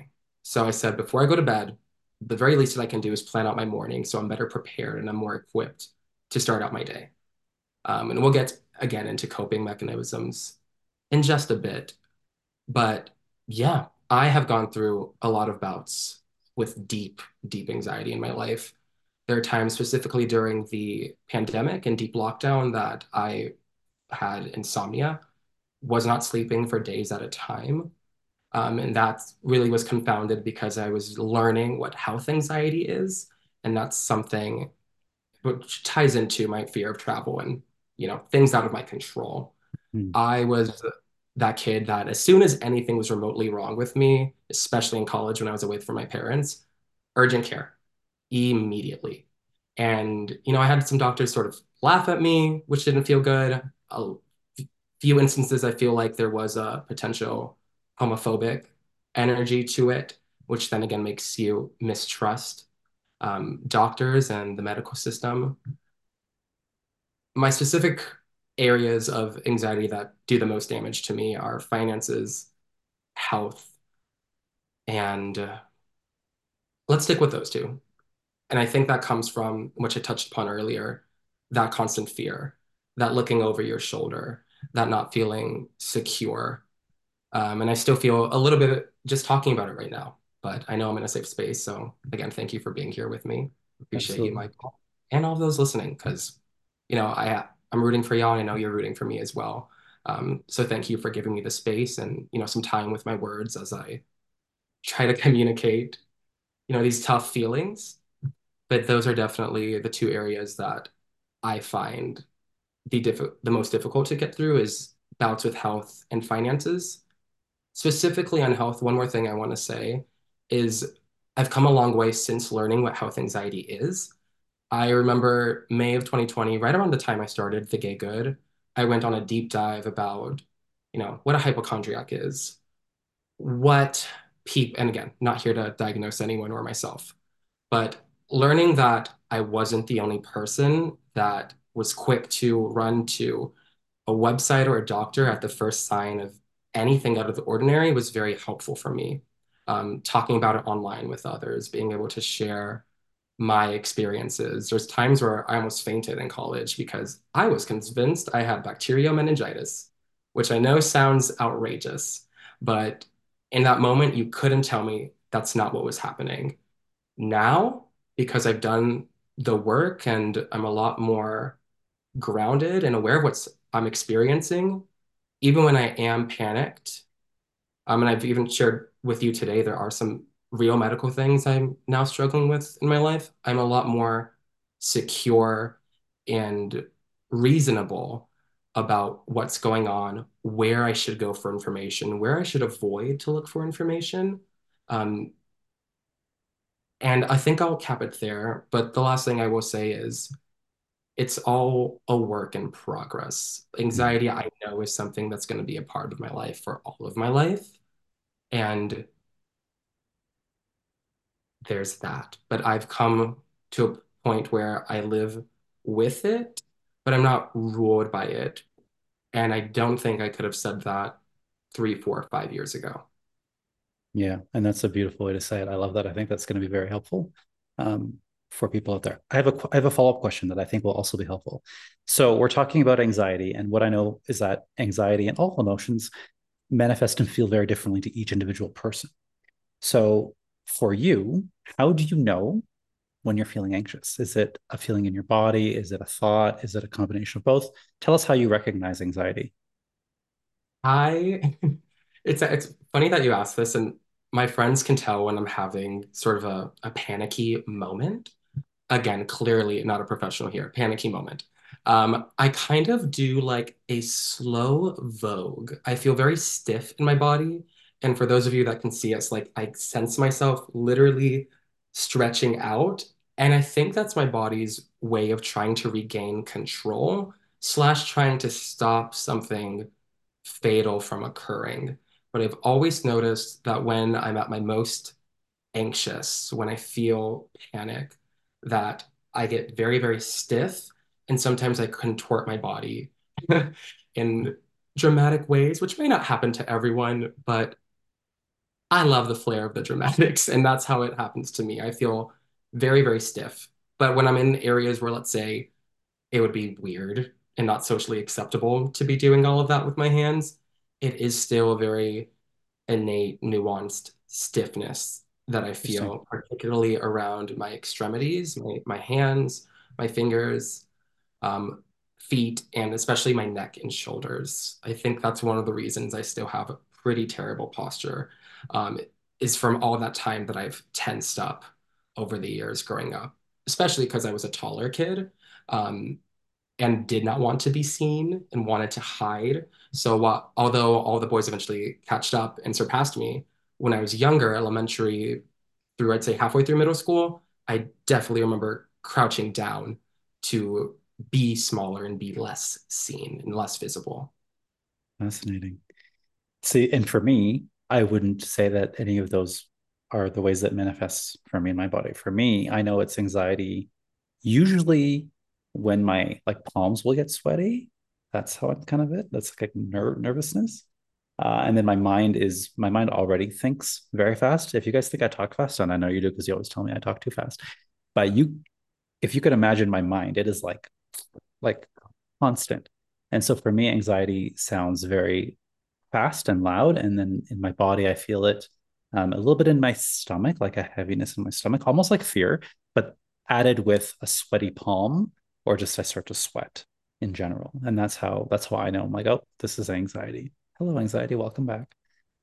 So I said, before I go to bed, the very least that I can do is plan out my morning so I'm better prepared and I'm more equipped to start out my day. Um, and we'll get again into coping mechanisms in just a bit. But yeah, I have gone through a lot of bouts with deep, deep anxiety in my life. There are times specifically during the pandemic and deep lockdown that I had insomnia, was not sleeping for days at a time. Um, and that really was confounded because I was learning what health anxiety is. And that's something which ties into my fear of travel and, you know, things out of my control. Mm. I was that kid that as soon as anything was remotely wrong with me, especially in college when I was away from my parents, urgent care immediately. And, you know, I had some doctors sort of laugh at me, which didn't feel good. A few instances, I feel like there was a potential homophobic energy to it, which then again makes you mistrust um, doctors and the medical system. My specific areas of anxiety that do the most damage to me are finances, health, and uh, let's stick with those two. And I think that comes from, which I touched upon earlier, that constant fear, that looking over your shoulder, that not feeling secure. Um, and I still feel a little bit just talking about it right now, but I know I'm in a safe space. So again, thank you for being here with me. Appreciate you, Absolutely. Michael, and all of those listening, because you know I I'm rooting for y'all, and I know you're rooting for me as well. Um, so thank you for giving me the space and you know some time with my words as I try to communicate you know these tough feelings. But those are definitely the two areas that I find the diff the most difficult to get through is bouts with health and finances. Specifically on health, one more thing I want to say is I've come a long way since learning what health anxiety is. I remember May of twenty twenty, right around the time I started The Gay Good, I went on a deep dive about, you know, what a hypochondriac is, what people, and again, not here to diagnose anyone or myself, but learning that I wasn't the only person that was quick to run to a website or a doctor at the first sign of anything out of the ordinary was very helpful for me. Um, talking about it online with others, being able to share my experiences. There's times where I almost fainted in college because I was convinced I had bacterial meningitis, which I know sounds outrageous, but in that moment, you couldn't tell me that's not what was happening. Now, because I've done the work and I'm a lot more grounded and aware of what I'm experiencing, even when I am panicked, um, and I've even shared with you today, there are some real medical things I'm now struggling with in my life. I'm a lot more secure and reasonable about what's going on, where I should go for information, where I should avoid to look for information. Um, and I think I'll cap it there. But the last thing I will say is it's all a work in progress. Mm. Anxiety, I know, is something that's going to be a part of my life for all of my life. And there's that. But I've come to a point where I live with it, but I'm not ruled by it. And I don't think I could have said that three, four, five years ago. Yeah, and that's a beautiful way to say it. I love that. I think that's going to be very helpful um, for people out there. I have a I have a follow-up question that I think will also be helpful. So we're talking about anxiety, and what I know is that anxiety and all emotions manifest and feel very differently to each individual person. So for you, how do you know when you're feeling anxious? Is it a feeling in your body? Is it a thought? Is it a combination of both? Tell us how you recognize anxiety. I, it's it's funny that you asked this, and my friends can tell when I'm having sort of a, a panicky moment. Again, clearly not a professional here, panicky moment. Um, I kind of do like a slow vogue. I feel very stiff in my body. And for those of you that can see us, like I sense myself literally stretching out. And I think that's my body's way of trying to regain control, slash trying to stop something fatal from occurring. But I've always noticed that when I'm at my most anxious, when I feel panic, that I get very, very stiff. And sometimes I contort my body in dramatic ways, which may not happen to everyone, but I love the flair of the dramatics, and that's how it happens to me. I feel very, very stiff. But when I'm in areas where, let's say, it would be weird and not socially acceptable to be doing all of that with my hands, it is still a very innate, nuanced stiffness that I Interesting. feel, particularly around my extremities, my, my hands, my fingers, um, feet, and especially my neck and shoulders. I think that's one of the reasons I still have a pretty terrible posture, um, is from all that time that I've tensed up over the years growing up, especially because I was a taller kid. Um, and did not want to be seen and wanted to hide. So while, although all the boys eventually catched up and surpassed me, when I was younger, elementary through I'd say halfway through middle school, I definitely remember crouching down to be smaller and be less seen and less visible. Fascinating. See, and for me, I wouldn't say that any of those are the ways that manifests for me in my body. For me, I know it's anxiety usually when my like palms will get sweaty. That's how it kind of it. That's like ner- nervousness. Uh, and then my mind is my mind already thinks very fast. If you guys think I talk fast, and I know you do because you always tell me I talk too fast, but you, if you could imagine my mind, it is like like constant. And so for me, anxiety sounds very fast and loud. And then in my body, I feel it um, a little bit in my stomach, like a heaviness in my stomach, almost like fear, but added with a sweaty palm, or just I start to sweat in general. And that's how that's how I know I'm like, oh, this is anxiety. Hello, anxiety. Welcome back.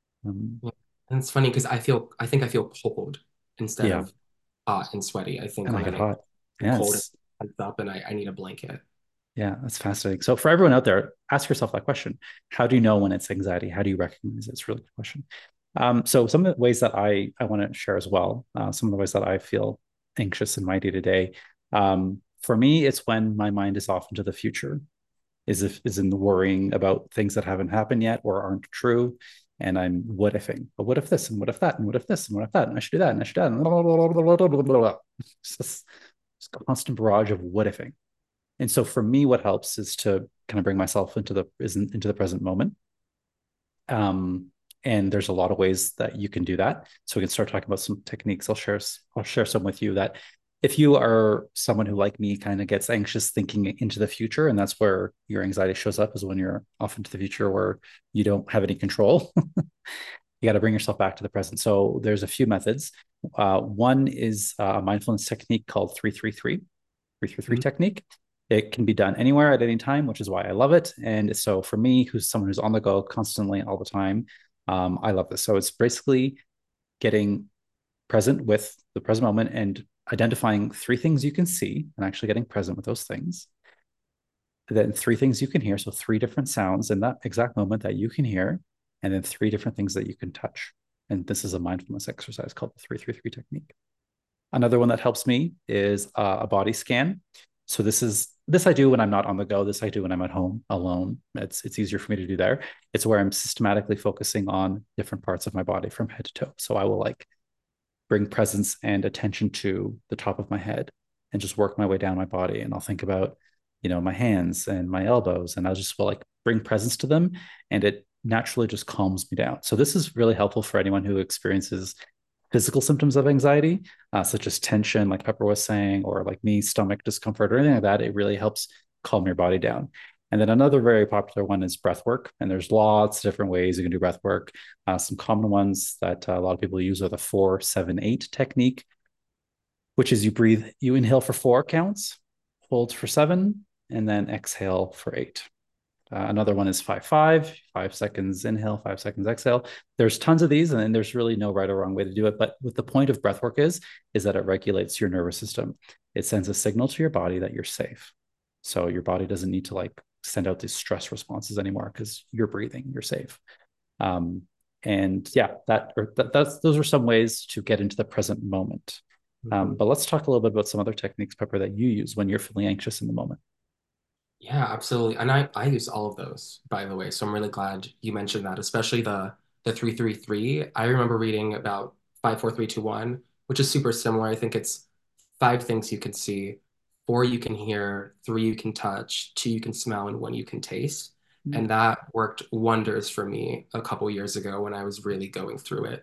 Um, Yeah. And it's funny because I feel I think I feel cold instead yeah. of hot and sweaty. I think And I I'm get getting hot. cold and Yes. tense up and I, I need a blanket. Yeah, that's fascinating. So for everyone out there, ask yourself that question. How do you know when it's anxiety? How do you recognize it? It's a really good question. Um, so some of the ways that I, I want to share as well, uh, some of the ways that I feel anxious in my day to day. Um, for me, it's when my mind is off into the future, is if is in the worrying about things that haven't happened yet or aren't true. And I'm what ifing. But what if this and what if that and what if this and what if that and I should do that and I should do that. And blah, blah, blah, blah, blah, blah, blah. It's this, this constant barrage of what ifing. And so for me, what helps is to kind of bring myself into the into the present moment. Um, and there's a lot of ways that you can do that. So we can start talking about some techniques. I'll share I'll share some with you that if you are someone who, like me, kind of gets anxious thinking into the future, and that's where your anxiety shows up, is when you're off into the future where you don't have any control. You got to bring yourself back to the present. So there's a few methods. Uh, one is a mindfulness technique called three three three, three three three Mhm. technique. It can be done anywhere at any time, which is why I love it. And so for me, who's someone who's on the go constantly all the time, um, I love this. So it's basically getting present with the present moment and identifying three things you can see and actually getting present with those things. Then three things you can hear. So three different sounds in that exact moment that you can hear, and then three different things that you can touch. And this is a mindfulness exercise called the three three three technique. Another one that helps me is uh, a body scan. So this is this I do when I'm not on the go. This I do when I'm at home alone. It's it's easier for me to do there. It's where I'm systematically focusing on different parts of my body from head to toe. So I will like bring presence and attention to the top of my head and just work my way down my body. And I'll think about, you know, my hands and my elbows, and I'll just will like bring presence to them, and it naturally just calms me down. So this is really helpful for anyone who experiences physical symptoms of anxiety, uh, such as tension, like Pepper was saying, or like me, stomach discomfort, or anything like that. It really helps calm your body down. And then another very popular one is breath work. And there's lots of different ways you can do breath work. Uh, some common ones that uh, a lot of people use are the four, seven, eight technique, which is you breathe, you inhale for four counts, hold for seven, and then exhale for eight. Uh, another one is five, five, five seconds inhale, five seconds exhale. There's tons of these, and there's really no right or wrong way to do it. But what the point of breath work is, is that it regulates your nervous system. It sends a signal to your body that you're safe. So your body doesn't need to like send out these stress responses anymore because you're breathing, you're safe. Um, and yeah, that or that, that's those are some ways to get into the present moment. Um, Mhm. but let's talk a little bit about some other techniques, Pepper, that you use when you're feeling anxious in the moment. Yeah, absolutely. And I, I use all of those, by the way. So I'm really glad you mentioned that, especially the the three three three. I remember reading about five, four, three, two, one, which is super similar. I think it's five things you can see, four you can hear, three you can touch, two you can smell, and one you can taste. And that worked wonders for me a couple years ago when I was really going through it.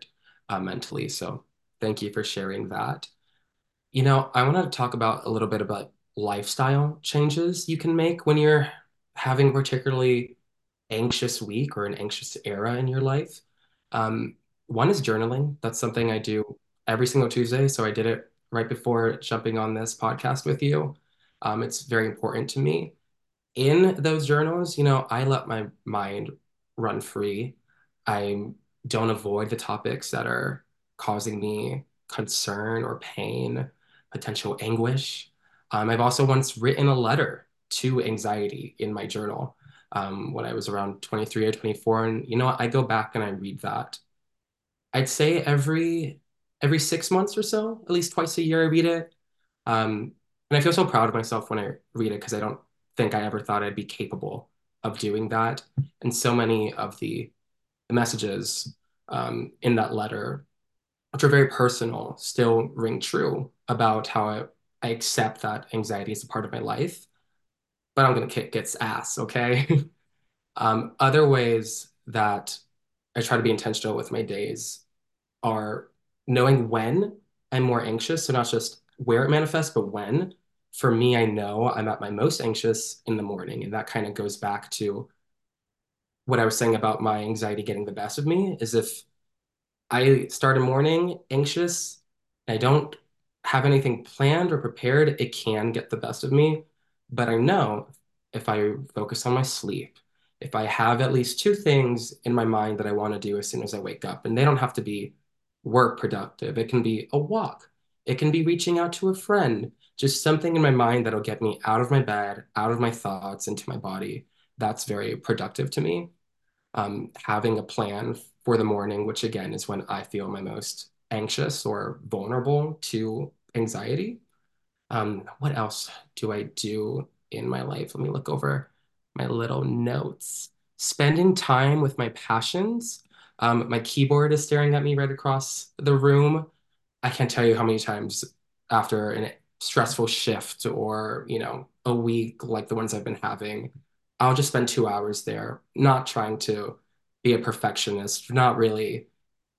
uh, mentally. So thank you for sharing that. You know, I want to talk about a little bit about lifestyle changes you can make when you're having a particularly anxious week or an anxious era in your life. Um, One is journaling. That's something I do every single Tuesday. So I did it right before jumping on this podcast with you. Um, it's very important to me. In those journals, you know, I let my mind run free. I don't avoid the topics that are causing me concern or pain, potential anguish. Um, I've also once written a letter to anxiety in my journal um, when I was around twenty-three or twenty-four. And you know what? I go back and I read that. I'd say every every six months or so, at least twice a year, I read it. Um, and I feel so proud of myself when I read it because I don't think I ever thought I'd be capable of doing that. And so many of the, the messages um, in that letter, which are very personal, still ring true about how I, I accept that anxiety is a part of my life, but I'm going to kick its ass, okay? um, other ways that I try to be intentional with my days are knowing when I'm more anxious. So not just where it manifests, but when. For me, I know I'm at my most anxious in the morning. And that kind of goes back to what I was saying about my anxiety getting the best of me, is if I start a morning anxious, I don't have anything planned or prepared, it can get the best of me. But I know if I focus on my sleep, if I have at least two things in my mind that I want to do as soon as I wake up, and they don't have to be work productive, it can be a walk, it can be reaching out to a friend, just something in my mind that'll get me out of my bed, out of my thoughts, into my body. That's very productive to me. Um, having a plan for the morning, which again is when I feel my most anxious or vulnerable to anxiety. Um, what else do I do in my life? Let me look over my little notes. Spending time with my passions. Um, my keyboard is staring at me right across the room. I can't tell you how many times after a stressful shift or, you know, a week like the ones I've been having, I'll just spend two hours there, not trying to be a perfectionist, not really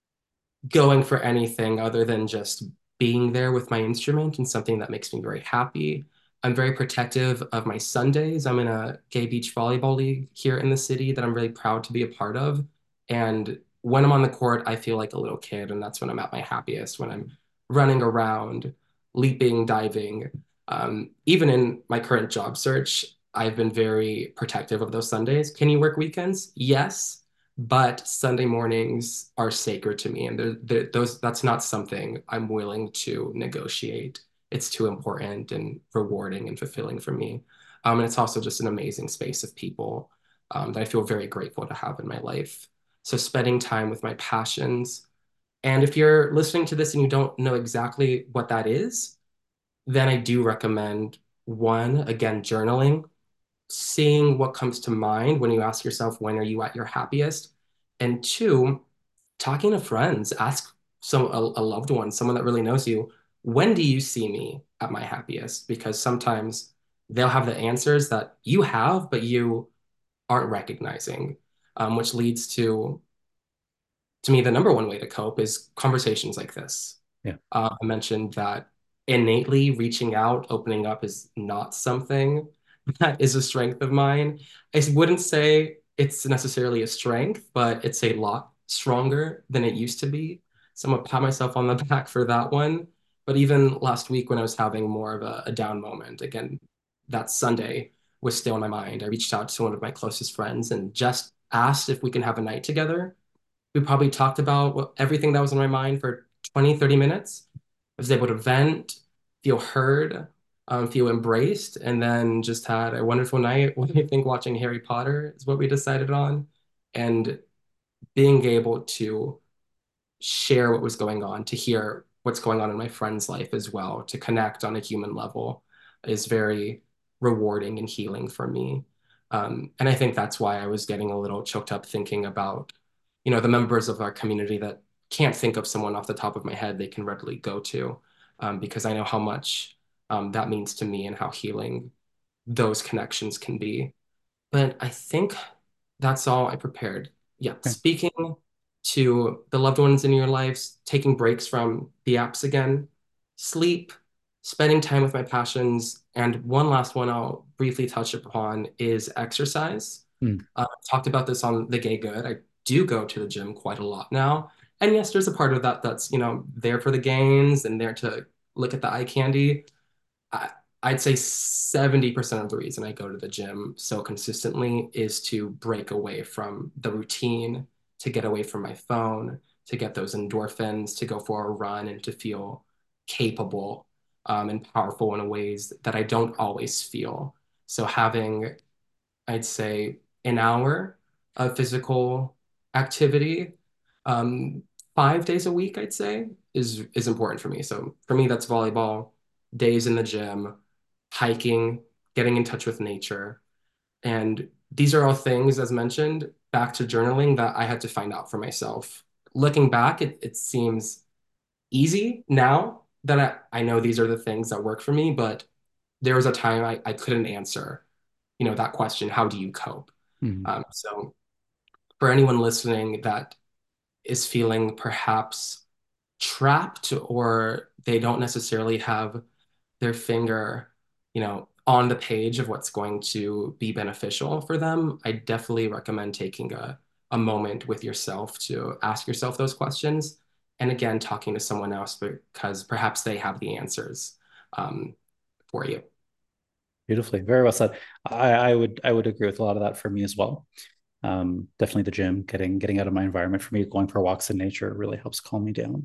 going for anything other than just being there with my instrument and something that makes me very happy. I'm very protective of my Sundays. I'm in a gay beach volleyball league here in the city that I'm really proud to be a part of. And when I'm on the court, I feel like a little kid, and that's when I'm at my happiest, when I'm running around, leaping, diving. Um, even in my current job search, I've been very protective of those Sundays. Can you work weekends? Yes, but Sunday mornings are sacred to me, and they're, they're, those that's not something I'm willing to negotiate. It's too important and rewarding and fulfilling for me. Um, and it's also just an amazing space of people um, that I feel very grateful to have in my life. So spending time with my passions. And if you're listening to this and you don't know exactly what that is, then I do recommend one, again, journaling, seeing what comes to mind when you ask yourself, when are you at your happiest? And two, talking to friends, ask some a, a loved one, someone that really knows you, when do you see me at my happiest? Because sometimes they'll have the answers that you have, but you aren't recognizing, um, which leads to to me, the number one way to cope is conversations like this. Yeah. Uh, I mentioned that innately reaching out, opening up is not something that is a strength of mine. I wouldn't say it's necessarily a strength, but it's a lot stronger than it used to be. So I'm gonna pat myself on the back for that one. But even last week when I was having more of a, a down moment, again, that Sunday was still in my mind. I reached out to one of my closest friends and just asked if we can have a night together. We probably talked about what, everything that was on my mind for twenty, thirty minutes. I was able to vent, feel heard, um, feel embraced, and then just had a wonderful night. What do you think? Watching Harry Potter is what we decided on. And being able to share what was going on, to hear what's going on in my friend's life as well, to connect on a human level is very rewarding and healing for me. Um, and I think that's why I was getting a little choked up thinking about, you know, the members of our community that can't think of someone off the top of my head they can readily go to, um, because I know how much um, that means to me and how healing those connections can be. But I think that's all I prepared. Yeah, Okay. speaking to the loved ones in your lives, taking breaks from the apps again, sleep, spending time with my passions, and one last one I'll briefly touch upon is exercise. Mm. Uh, I talked about this on The Gay Good. I do go to the gym quite a lot now. And yes, there's a part of that that's, you know, there for the gains and there to look at the eye candy. I, I'd say seventy percent of the reason I go to the gym so consistently is to break away from the routine, to get away from my phone, to get those endorphins, to go for a run and to feel capable um, and powerful in ways that I don't always feel. So having, I'd say, an hour of physical activity, um, five days a week, I'd say, is is important for me. So for me, that's volleyball, days in the gym, hiking, getting in touch with nature. And these are all things, as mentioned, back to journaling that I had to find out for myself. Looking back, it, it seems easy now that I, I know these are the things that work for me, but there was a time I, I couldn't answer, you know, that question, how do you cope? Mm. Um, so for anyone listening that is feeling perhaps trapped or they don't necessarily have their finger, you know, on the page of what's going to be beneficial for them, I definitely recommend taking a, a moment with yourself to ask yourself those questions. And again, talking to someone else because perhaps they have the answers um, for you. Beautifully, very well said. I, I would I would agree with a lot of that for me as well. Um, definitely the gym, getting getting out of my environment for me, going for walks in nature really helps calm me down.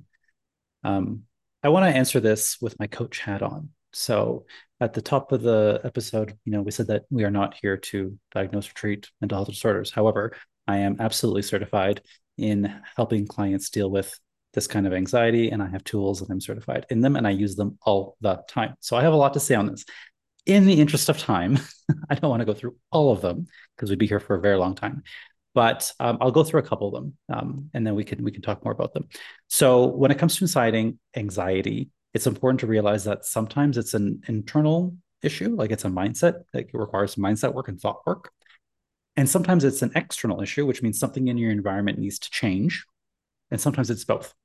Um, I want to answer this with my coach hat on. So at the top of the episode, you know, we said that we are not here to diagnose or treat mental health disorders. However, I am absolutely certified in helping clients deal with this kind of anxiety, and I have tools and I'm certified in them, and I use them all the time. So I have a lot to say on this. In the interest of time, I don't want to go through all of them because we'd be here for a very long time. But um, I'll go through a couple of them, um, and then we can we can talk more about them. So when it comes to inciting anxiety, it's important to realize that sometimes it's an internal issue, like it's a mindset, like it requires mindset work and thought work, and sometimes it's an external issue, which means something in your environment needs to change, and sometimes it's both.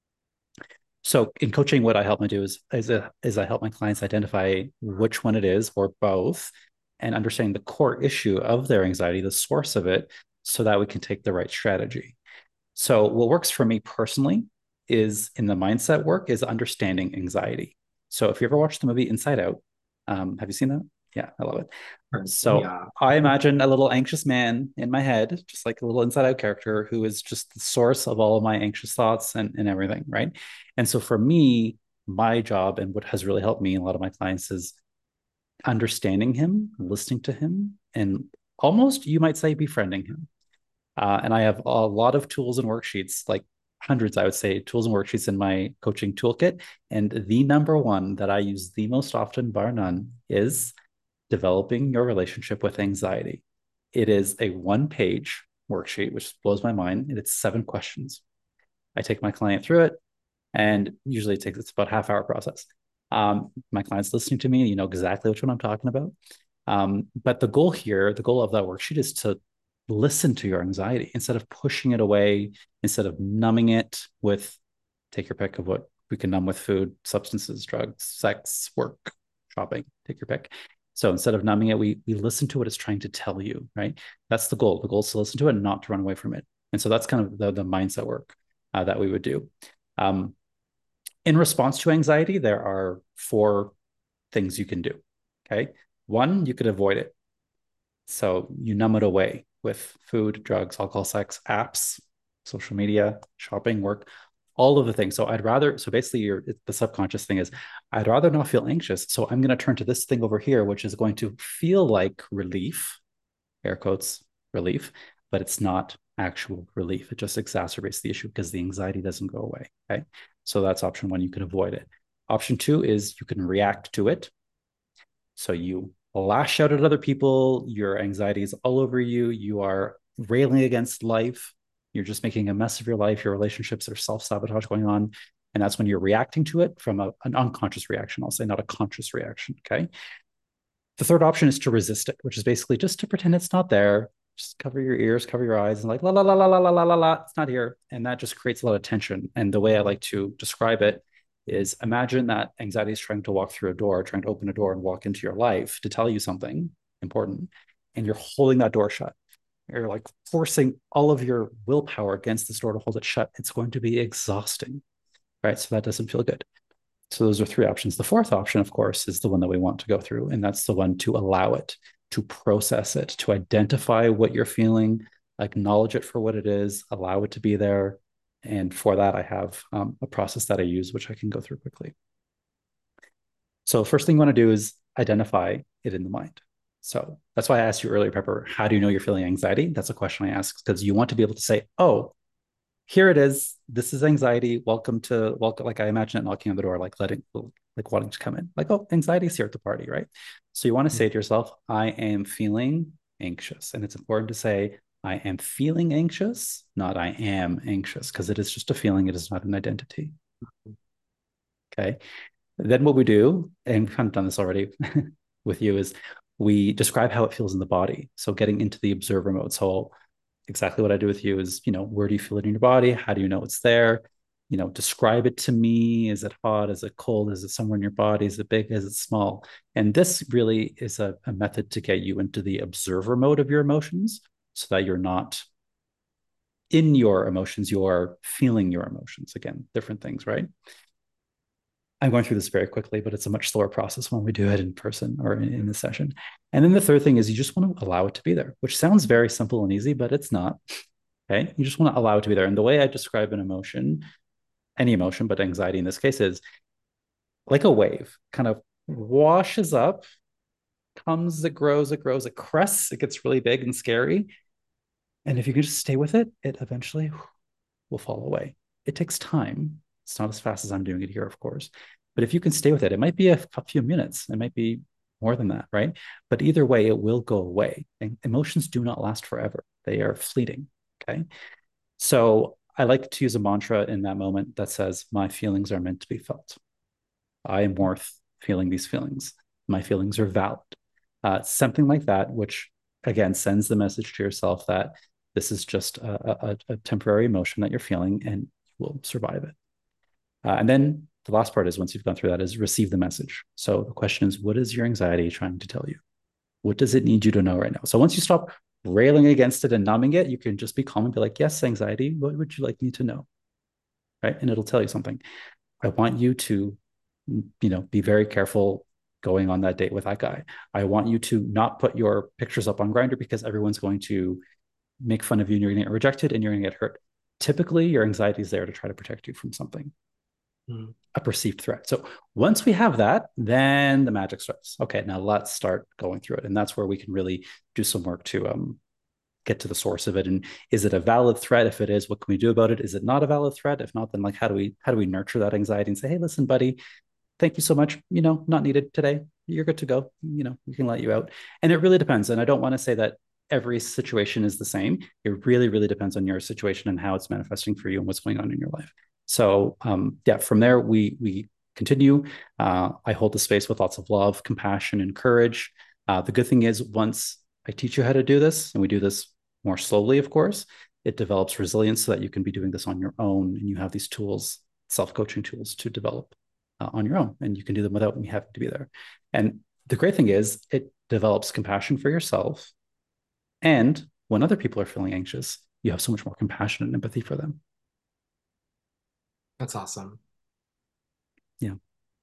So in coaching, what I help them do is, is, a, is I help my clients identify which one it is or both and understanding the core issue of their anxiety, the source of it, so that we can take the right strategy. So what works for me personally is in the mindset work is understanding anxiety. So if you ever watched the movie Inside Out, um, have you seen that? Yeah, I love it. So Yeah. I imagine a little anxious man in my head, just like a little inside out character who is just the source of all of my anxious thoughts and, and everything. Right. And so for me, my job and what has really helped me and a lot of my clients is understanding him, listening to him, and almost, you might say, befriending him. Uh, and I have a lot of tools and worksheets, like hundreds, I would say, tools and worksheets in my coaching toolkit. And the number one that I use the most often, bar none, is developing your relationship with anxiety. It is a one page worksheet, which blows my mind. And it's seven questions. I take my client through it, and usually it takes it's about a half hour process. Um, my client's listening to me, you know exactly which one I'm talking about. Um, but the goal here, the goal of that worksheet is to listen to your anxiety instead of pushing it away, instead of numbing it with, take your pick of what we can numb with: food, substances, drugs, sex, work, shopping, take your pick. So instead of numbing it, we we listen to what it's trying to tell you, right? That's the goal. The goal is to listen to it and not to run away from it. And so that's kind of the, the mindset work uh, that we would do. Um, in response to anxiety, there are four things you can do. Okay. One, you could avoid it. So you numb it away with food, drugs, alcohol, sex, apps, social media, shopping, work, all of the things. So I'd rather, so basically your the subconscious thing is, I'd rather not feel anxious. So I'm going to turn to this thing over here, which is going to feel like relief, air quotes, relief, but it's not actual relief. It just exacerbates the issue because the anxiety doesn't go away. Okay. So that's option one. You can avoid it. Option two is you can react to it. So you lash out at other people. Your anxiety is all over you. You are railing against life. You're just making a mess of your life. Your relationships are self-sabotage going on. And that's when you're reacting to it from a, an unconscious reaction, I'll say, not a conscious reaction. Okay. The third option is to resist it, which is basically just to pretend it's not there, just cover your ears, cover your eyes, and like la la la la la la la la la. It's not here, and that just creates a lot of tension. And the way I like to describe it is, imagine that anxiety is trying to walk through a door, trying to open a door and walk into your life to tell you something important, and you're holding that door shut. You're like forcing all of your willpower against this door to hold it shut. It's going to be exhausting, right? So that doesn't feel good. So those are three options. The fourth option, of course, is the one that we want to go through, and that's the one to allow it, to process it, to identify what you're feeling, acknowledge it for what it is, allow it to be there. And for that, I have um, a process that I use, which I can go through quickly. So first thing you want to do is identify it in the mind. So that's why I asked you earlier, Pepper, how do you know you're feeling anxiety? That's a question I ask because you want to be able to say, oh, here it is. This is anxiety. Welcome to welcome. Like I imagine it knocking on the door, like letting, like wanting to come in. Like, oh, anxiety's here at the party, right? So you want to say to yourself, I am feeling anxious. And it's important to say, I am feeling anxious, not I am anxious, because it is just a feeling. It is not an identity. Okay. Then what we do, and we've kind of done this already with you, is we describe how it feels in the body. So getting into the observer mode. So exactly what I do with you is, you know, where do you feel it in your body? How do you know it's there? You know, describe it to me. Is it hot? Is it cold? Is it somewhere in your body? Is it big? Is it small? And this really is a, a method to get you into the observer mode of your emotions so that you're not in your emotions, you're feeling your emotions. Again, different things, right? I'm going through this very quickly, but it's a much slower process when we do it in person or in, in the session. And then the third thing is you just want to allow it to be there, which sounds very simple and easy, but it's not. Okay. You just want to allow it to be there. And the way I describe an emotion, any emotion, but anxiety in this case, is like a wave, kind of washes up, comes, it grows, it grows, it crests, it gets really big and scary. And if you can just stay with it, it eventually will fall away. It takes time. It's not as fast as I'm doing it here, of course. But if you can stay with it, it might be a, a few minutes. It might be more than that, right? But either way, it will go away. And emotions do not last forever. They are fleeting, okay? So I like to use a mantra in that moment that says, my feelings are meant to be felt. I am worth feeling these feelings. My feelings are valid. Uh, something like that, which again sends the message to yourself that this is just a, a, a temporary emotion that you're feeling and you will survive it. Uh, and then the last part is once you've gone through that is receive the message. So the question is, what is your anxiety trying to tell you? What does it need you to know right now? So once you stop railing against it and numbing it, you can just be calm and be like, yes, anxiety, what would you like me to know? Right. And it'll tell you something. I want you to, you know, be very careful going on that date with that guy. I want you to not put your pictures up on Grindr because everyone's going to make fun of you and you're going to get rejected and you're going to get hurt. Typically, your anxiety is there to try to protect you from something. Mm. A perceived threat. So once we have that, then the magic starts. Okay, now let's start going through it. And that's where we can really do some work to um, get to the source of it. And is it a valid threat? If it is, what can we do about it? Is it not a valid threat? If not, then like how do we how do we nurture that anxiety and say, hey, listen, buddy, thank you so much. You know, not needed today. You're good to go. You know, we can let you out. And it really depends. And I don't want to say that every situation is the same. It really, really depends on your situation and how it's manifesting for you and what's going on in your life. So um, yeah, from there, we we continue. Uh, I hold the space with lots of love, compassion, and courage. Uh, the good thing is once I teach you how to do this, and we do this more slowly, of course, it develops resilience so that you can be doing this on your own and you have these tools, self-coaching tools to develop uh, on your own, and you can do them without me having to be there. And the great thing is it develops compassion for yourself. And when other people are feeling anxious, you have so much more compassion and empathy for them. That's awesome. Yeah.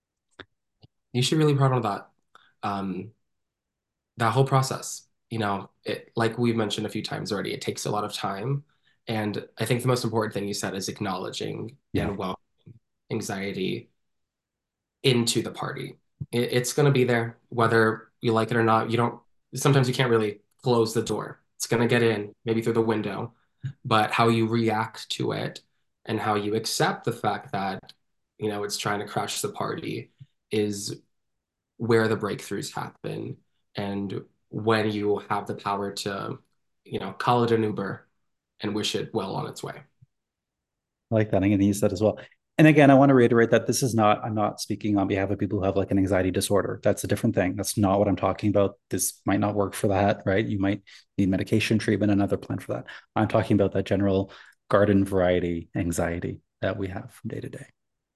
You should really be proud of that. Um, that whole process, you know, it, like we've mentioned a few times already, it takes a lot of time. And I think the most important thing you said is acknowledging Yeah. and welcoming anxiety into the party. It, it's going to be there, whether you like it or not. You don't, sometimes you can't really close the door. It's going to get in, maybe through the window, but how you react to it and how you accept the fact that, you know, it's trying to crash the party is where the breakthroughs happen. And when you have the power to, you know, call it an Uber and wish it well on its way. I like that. I'm going to use that as well. And again, I want to reiterate that this is not, I'm not speaking on behalf of people who have like an anxiety disorder. That's a different thing. That's not what I'm talking about. This might not work for that, right? You might need medication treatment, another plan for that. I'm talking about that general garden variety anxiety that we have from day to day.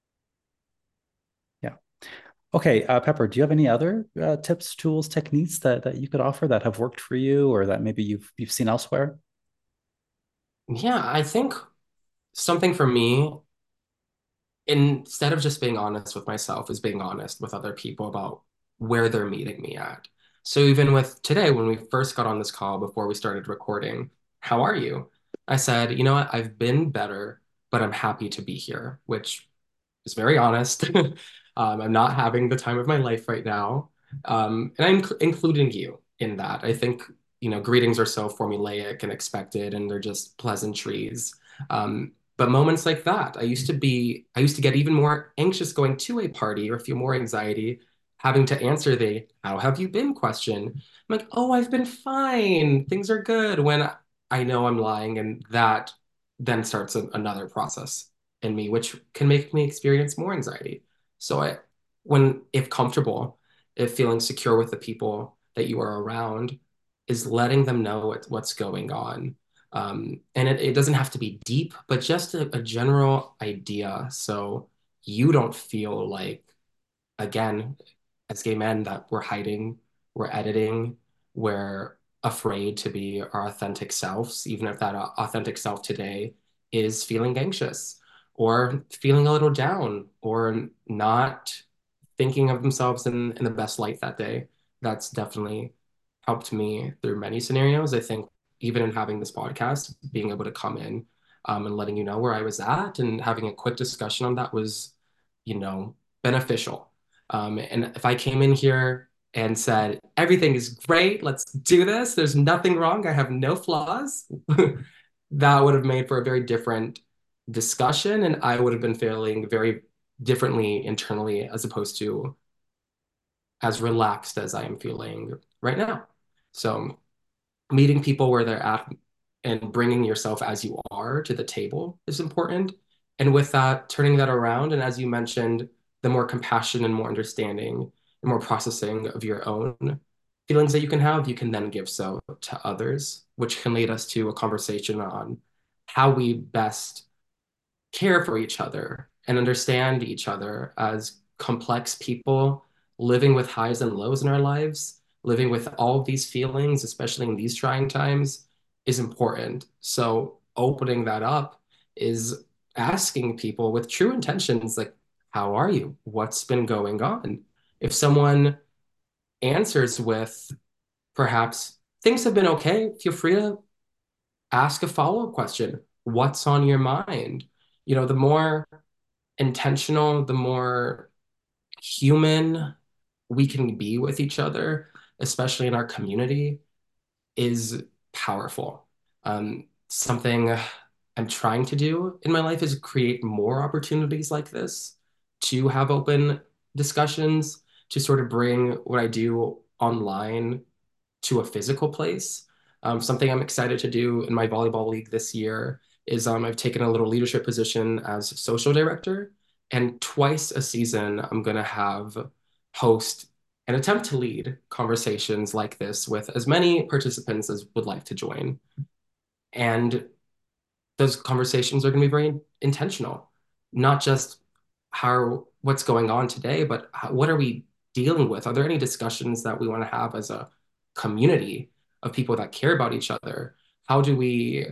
Yeah. Okay, uh, Pepper, do you have any other uh, tips, tools, techniques that that you could offer that have worked for you or that maybe you've you've seen elsewhere? Yeah, I think something for me, instead of just being honest with myself, is being honest with other people about where they're meeting me at. So even with today, when we first got on this call before we started recording, how are you? I said, you know what, I've been better, but I'm happy to be here, which is very honest. Um, I'm not having the time of my life right now. Um, and I'm inc- including you in that. I think, you know, greetings are so formulaic and expected, and they're just pleasantries. Um, but moments like that, I used to be, I used to get even more anxious going to a party or feel more anxiety having to answer the "How have you been?" question. I'm like, oh, I've been fine. Things are good. When I know I'm lying, and that then starts a, another process in me, which can make me experience more anxiety. So I, when if comfortable, if feeling secure with the people that you are around, is letting them know what, what's going on. Um, and it, it doesn't have to be deep, but just a, a general idea. So you don't feel like, again, as gay men, that we're hiding, we're editing, we're afraid to be our authentic selves, even if that uh, authentic self today is feeling anxious or feeling a little down or not thinking of themselves in, in the best light that day. That's definitely helped me through many scenarios. I think even in having this podcast, being able to come in um, and letting you know where I was at and having a quick discussion on that was, you know, beneficial. Um, and if I came in here and said, everything is great, let's do this, there's nothing wrong, I have no flaws, that would have made for a very different discussion. And I would have been feeling very differently internally as opposed to as relaxed as I am feeling right now. So meeting people where they're at and bringing yourself as you are to the table is important. And with that, turning that around, and as you mentioned, the more compassion and more understanding and more processing of your own feelings that you can have, you can then give so to others, which can lead us to a conversation on how we best care for each other and understand each other as complex people living with highs and lows in our lives, living with all of these feelings, especially in these trying times, is important. So opening that up is asking people with true intentions, like, how are you? What's been going on? If someone answers with perhaps things have been okay, feel free to ask a follow-up question. What's on your mind? You know, the more intentional, the more human we can be with each other, especially in our community, is powerful. Um, something I'm trying to do in my life is create more opportunities like this to have open discussions, to sort of bring what I do online to a physical place. Um, something I'm excited to do in my volleyball league this year is um, I've taken a little leadership position as social director, and twice a season I'm going to have host and attempt to lead conversations like this with as many participants as would like to join. And those conversations are going to be very intentional, not just how what's going on today, but how, what are we dealing with? Are there any discussions that we want to have as a community of people that care about each other? How do we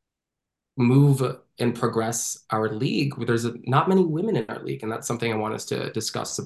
move and progress our league? There's not many women in our league, and that's something I want us to discuss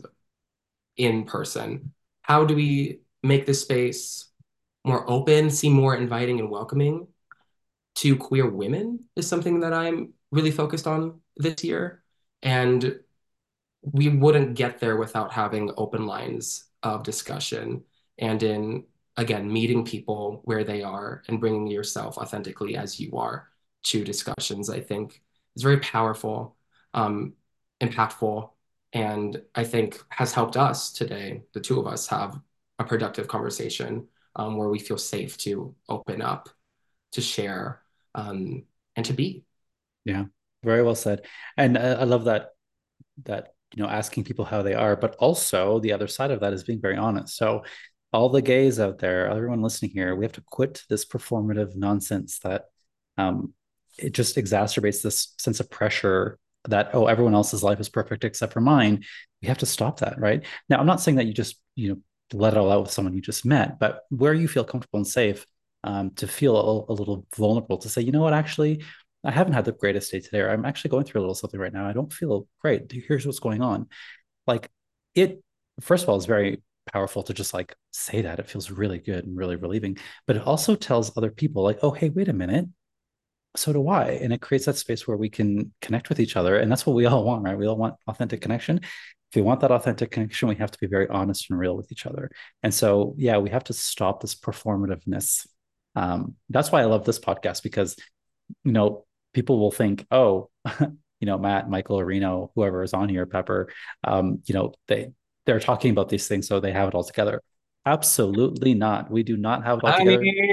in person. How do we make this space more open, seem more inviting and welcoming to queer women is something that I'm really focused on this year. And we wouldn't get there without having open lines of discussion and in, again, meeting people where they are and bringing yourself authentically as you are to discussions, I think is very powerful, um, impactful, and I think has helped us today, the two of us, have a productive conversation um, where we feel safe to open up, to share, um, and to be. Yeah, very well said. And uh, I love that. that, you know, asking people how they are, but also the other side of that is being very honest. So all the gays out there, everyone listening here, we have to quit this performative nonsense that um, it just exacerbates this sense of pressure that, oh, everyone else's life is perfect except for mine. We have to stop that, right? Now, I'm not saying that you just, you know, let it all out with someone you just met, but where you feel comfortable and safe, um, to feel a, a little vulnerable, to say, you know what, actually, I haven't had the greatest day today, or I'm actually going through a little something right now. I don't feel great. Here's what's going on. Like it, first of all, is very powerful to just like say that. It feels really good and really relieving. But it also tells other people, like, oh, hey, wait a minute. So do I. And it creates that space where we can connect with each other. And that's what we all want, right? We all want authentic connection. If we want that authentic connection, we have to be very honest and real with each other. And so, yeah, we have to stop this performativeness. Um, that's why I love this podcast, because, you know, people will think, oh, you know, Matt, Michael, or Reno, whoever is on here, Pepper, um, you know, they they're talking about these things, so they have it all together. Absolutely not. We do not have it all I together. mean,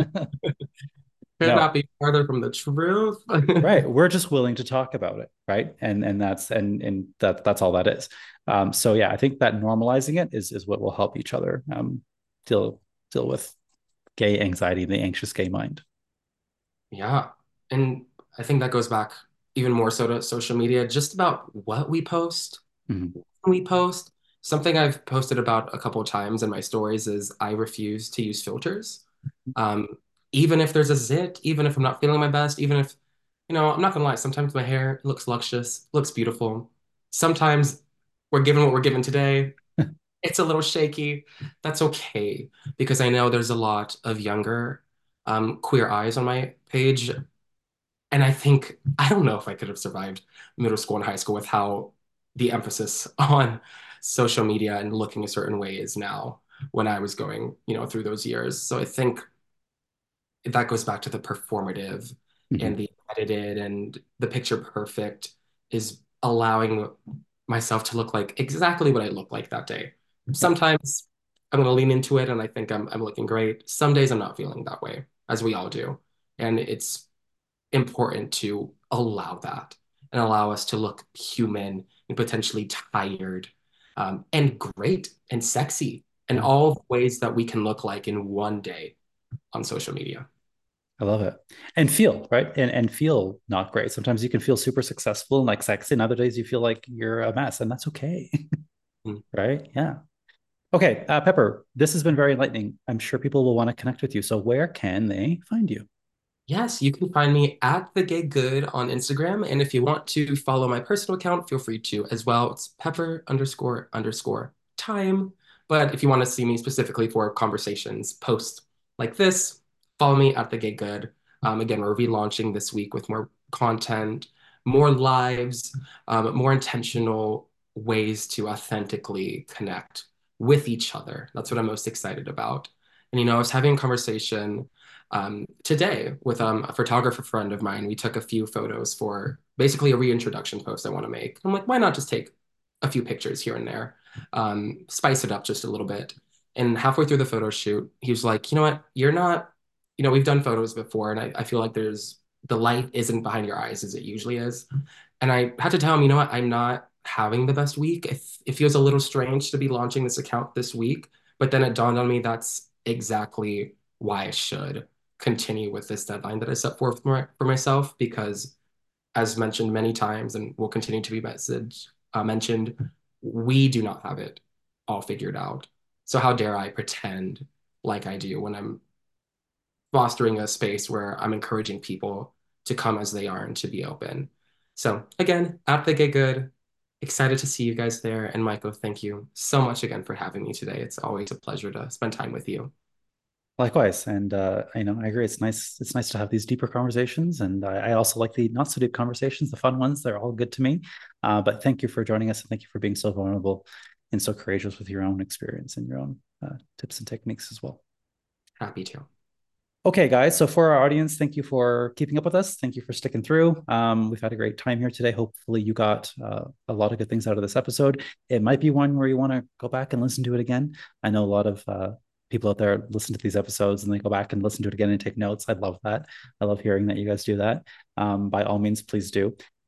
could not No, be farther from the truth. right. We're just willing to talk about it, right? And and that's and and that that's all that is. Um, so yeah, I think that normalizing it is is what will help each other um, deal deal with gay anxiety, the anxious gay mind. Yeah. And I think that goes back even more so to social media, just about what we post, Mhm. when we post. Something I've posted about a couple of times in my stories is I refuse to use filters. Um, Even if there's a zit, even if I'm not feeling my best, even if, you know, I'm not gonna lie, sometimes my hair looks luscious, looks beautiful. Sometimes we're given what we're given today. It's a little shaky. That's okay because I know there's a lot of younger um, queer eyes on my page. And I think, I don't know if I could have survived middle school and high school with how the emphasis on social media and looking a certain way is now when I was going, you know, through those years. So I think that goes back to the performative and Mhm. the edited and the picture perfect is allowing myself to look like exactly what I look like that day. Yeah, Sometimes I'm going to lean into it and I think I'm I'm looking great. Some days I'm not feeling that way, as we all do. And it's important to allow that and allow us to look human and potentially tired, um, and great and sexy and yeah. all the ways that we can look like in one day on social media. I love it. And feel, right? And and feel not great. Sometimes you can feel super successful and like sexy, and other days you feel like you're a mess, and that's okay. Mm. Right? Yeah. Okay, uh, Pepper, this has been very enlightening. I'm sure people will want to connect with you. So where can they find you? Yes, you can find me at the Gay Good on Instagram. And if you want to follow my personal account, feel free to as well. It's pepper underscore underscore time. But if you want to see me specifically for conversations, posts like this, follow me at the Gay Good. Um, again, we're relaunching this week with more content, more lives, um, more intentional ways to authentically connect with each other. That's what I'm most excited about. And, you know, I was having a conversation um, today with um, a photographer friend of mine. We took a few photos for basically a reintroduction post I want to make. I'm like, why not just take a few pictures here and there, um, spice it up just a little bit. And halfway through the photo shoot, he was like, you know what, you're not, you know, we've done photos before, and I, I feel like there's the light isn't behind your eyes as it usually is. And I had to tell him, you know what, I'm not having the best week. It, it feels a little strange to be launching this account this week. But then it dawned on me that's exactly why I should continue with this deadline that I set forth for, my, for myself because, as mentioned many times, and will continue to be message uh, mentioned, we do not have it all figured out. So how dare I pretend like I do when I'm fostering a space where I'm encouraging people to come as they are and to be open. So again, at the Get Good, excited to see you guys there. And Michael, thank you so much again for having me today. It's always a pleasure to spend time with you. Likewise, and uh, I know I agree. It's nice. It's nice to have these deeper conversations, and I, I also like the not so deep conversations, the fun ones. They're all good to me. Uh, but thank you for joining us, and thank you for being so vulnerable and so courageous with your own experience and your own uh, tips and techniques as well. Happy to. Okay, guys. So for our audience, thank you for keeping up with us. Thank you for sticking through. Um, we've had a great time here today. Hopefully, you got uh, a lot of good things out of this episode. It might be one where you want to go back and listen to it again. I know a lot of uh, people out there listen to these episodes and they go back and listen to it again and take notes. I love that. I love hearing that you guys do that. Um, by all means, please do.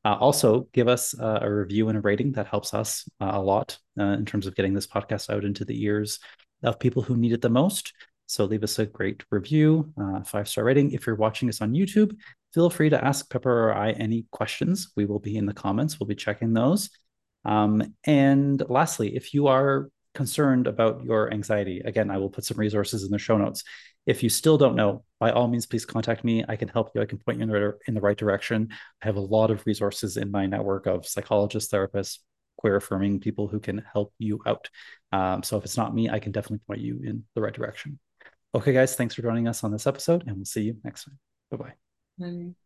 Uh, also, give us uh, a review and a rating. That helps us uh, a lot uh, in terms of getting this podcast out into the ears of people who need it the most. So leave us a great review, uh, five-star rating. If you're watching us on YouTube, feel free to ask Pepper or I any questions. We will be in the comments. We'll be checking those. Um, and lastly, if you are concerned about your anxiety, again, I will put some resources in the show notes. If you still don't know, by all means, please contact me. I can help you. I can point you in the, in the right direction. I have a lot of resources in my network of psychologists, therapists, queer affirming people who can help you out. Um, so if it's not me, I can definitely point you in the right direction. Okay, guys, thanks for joining us on this episode, and we'll see you next time. Bye-bye. Bye.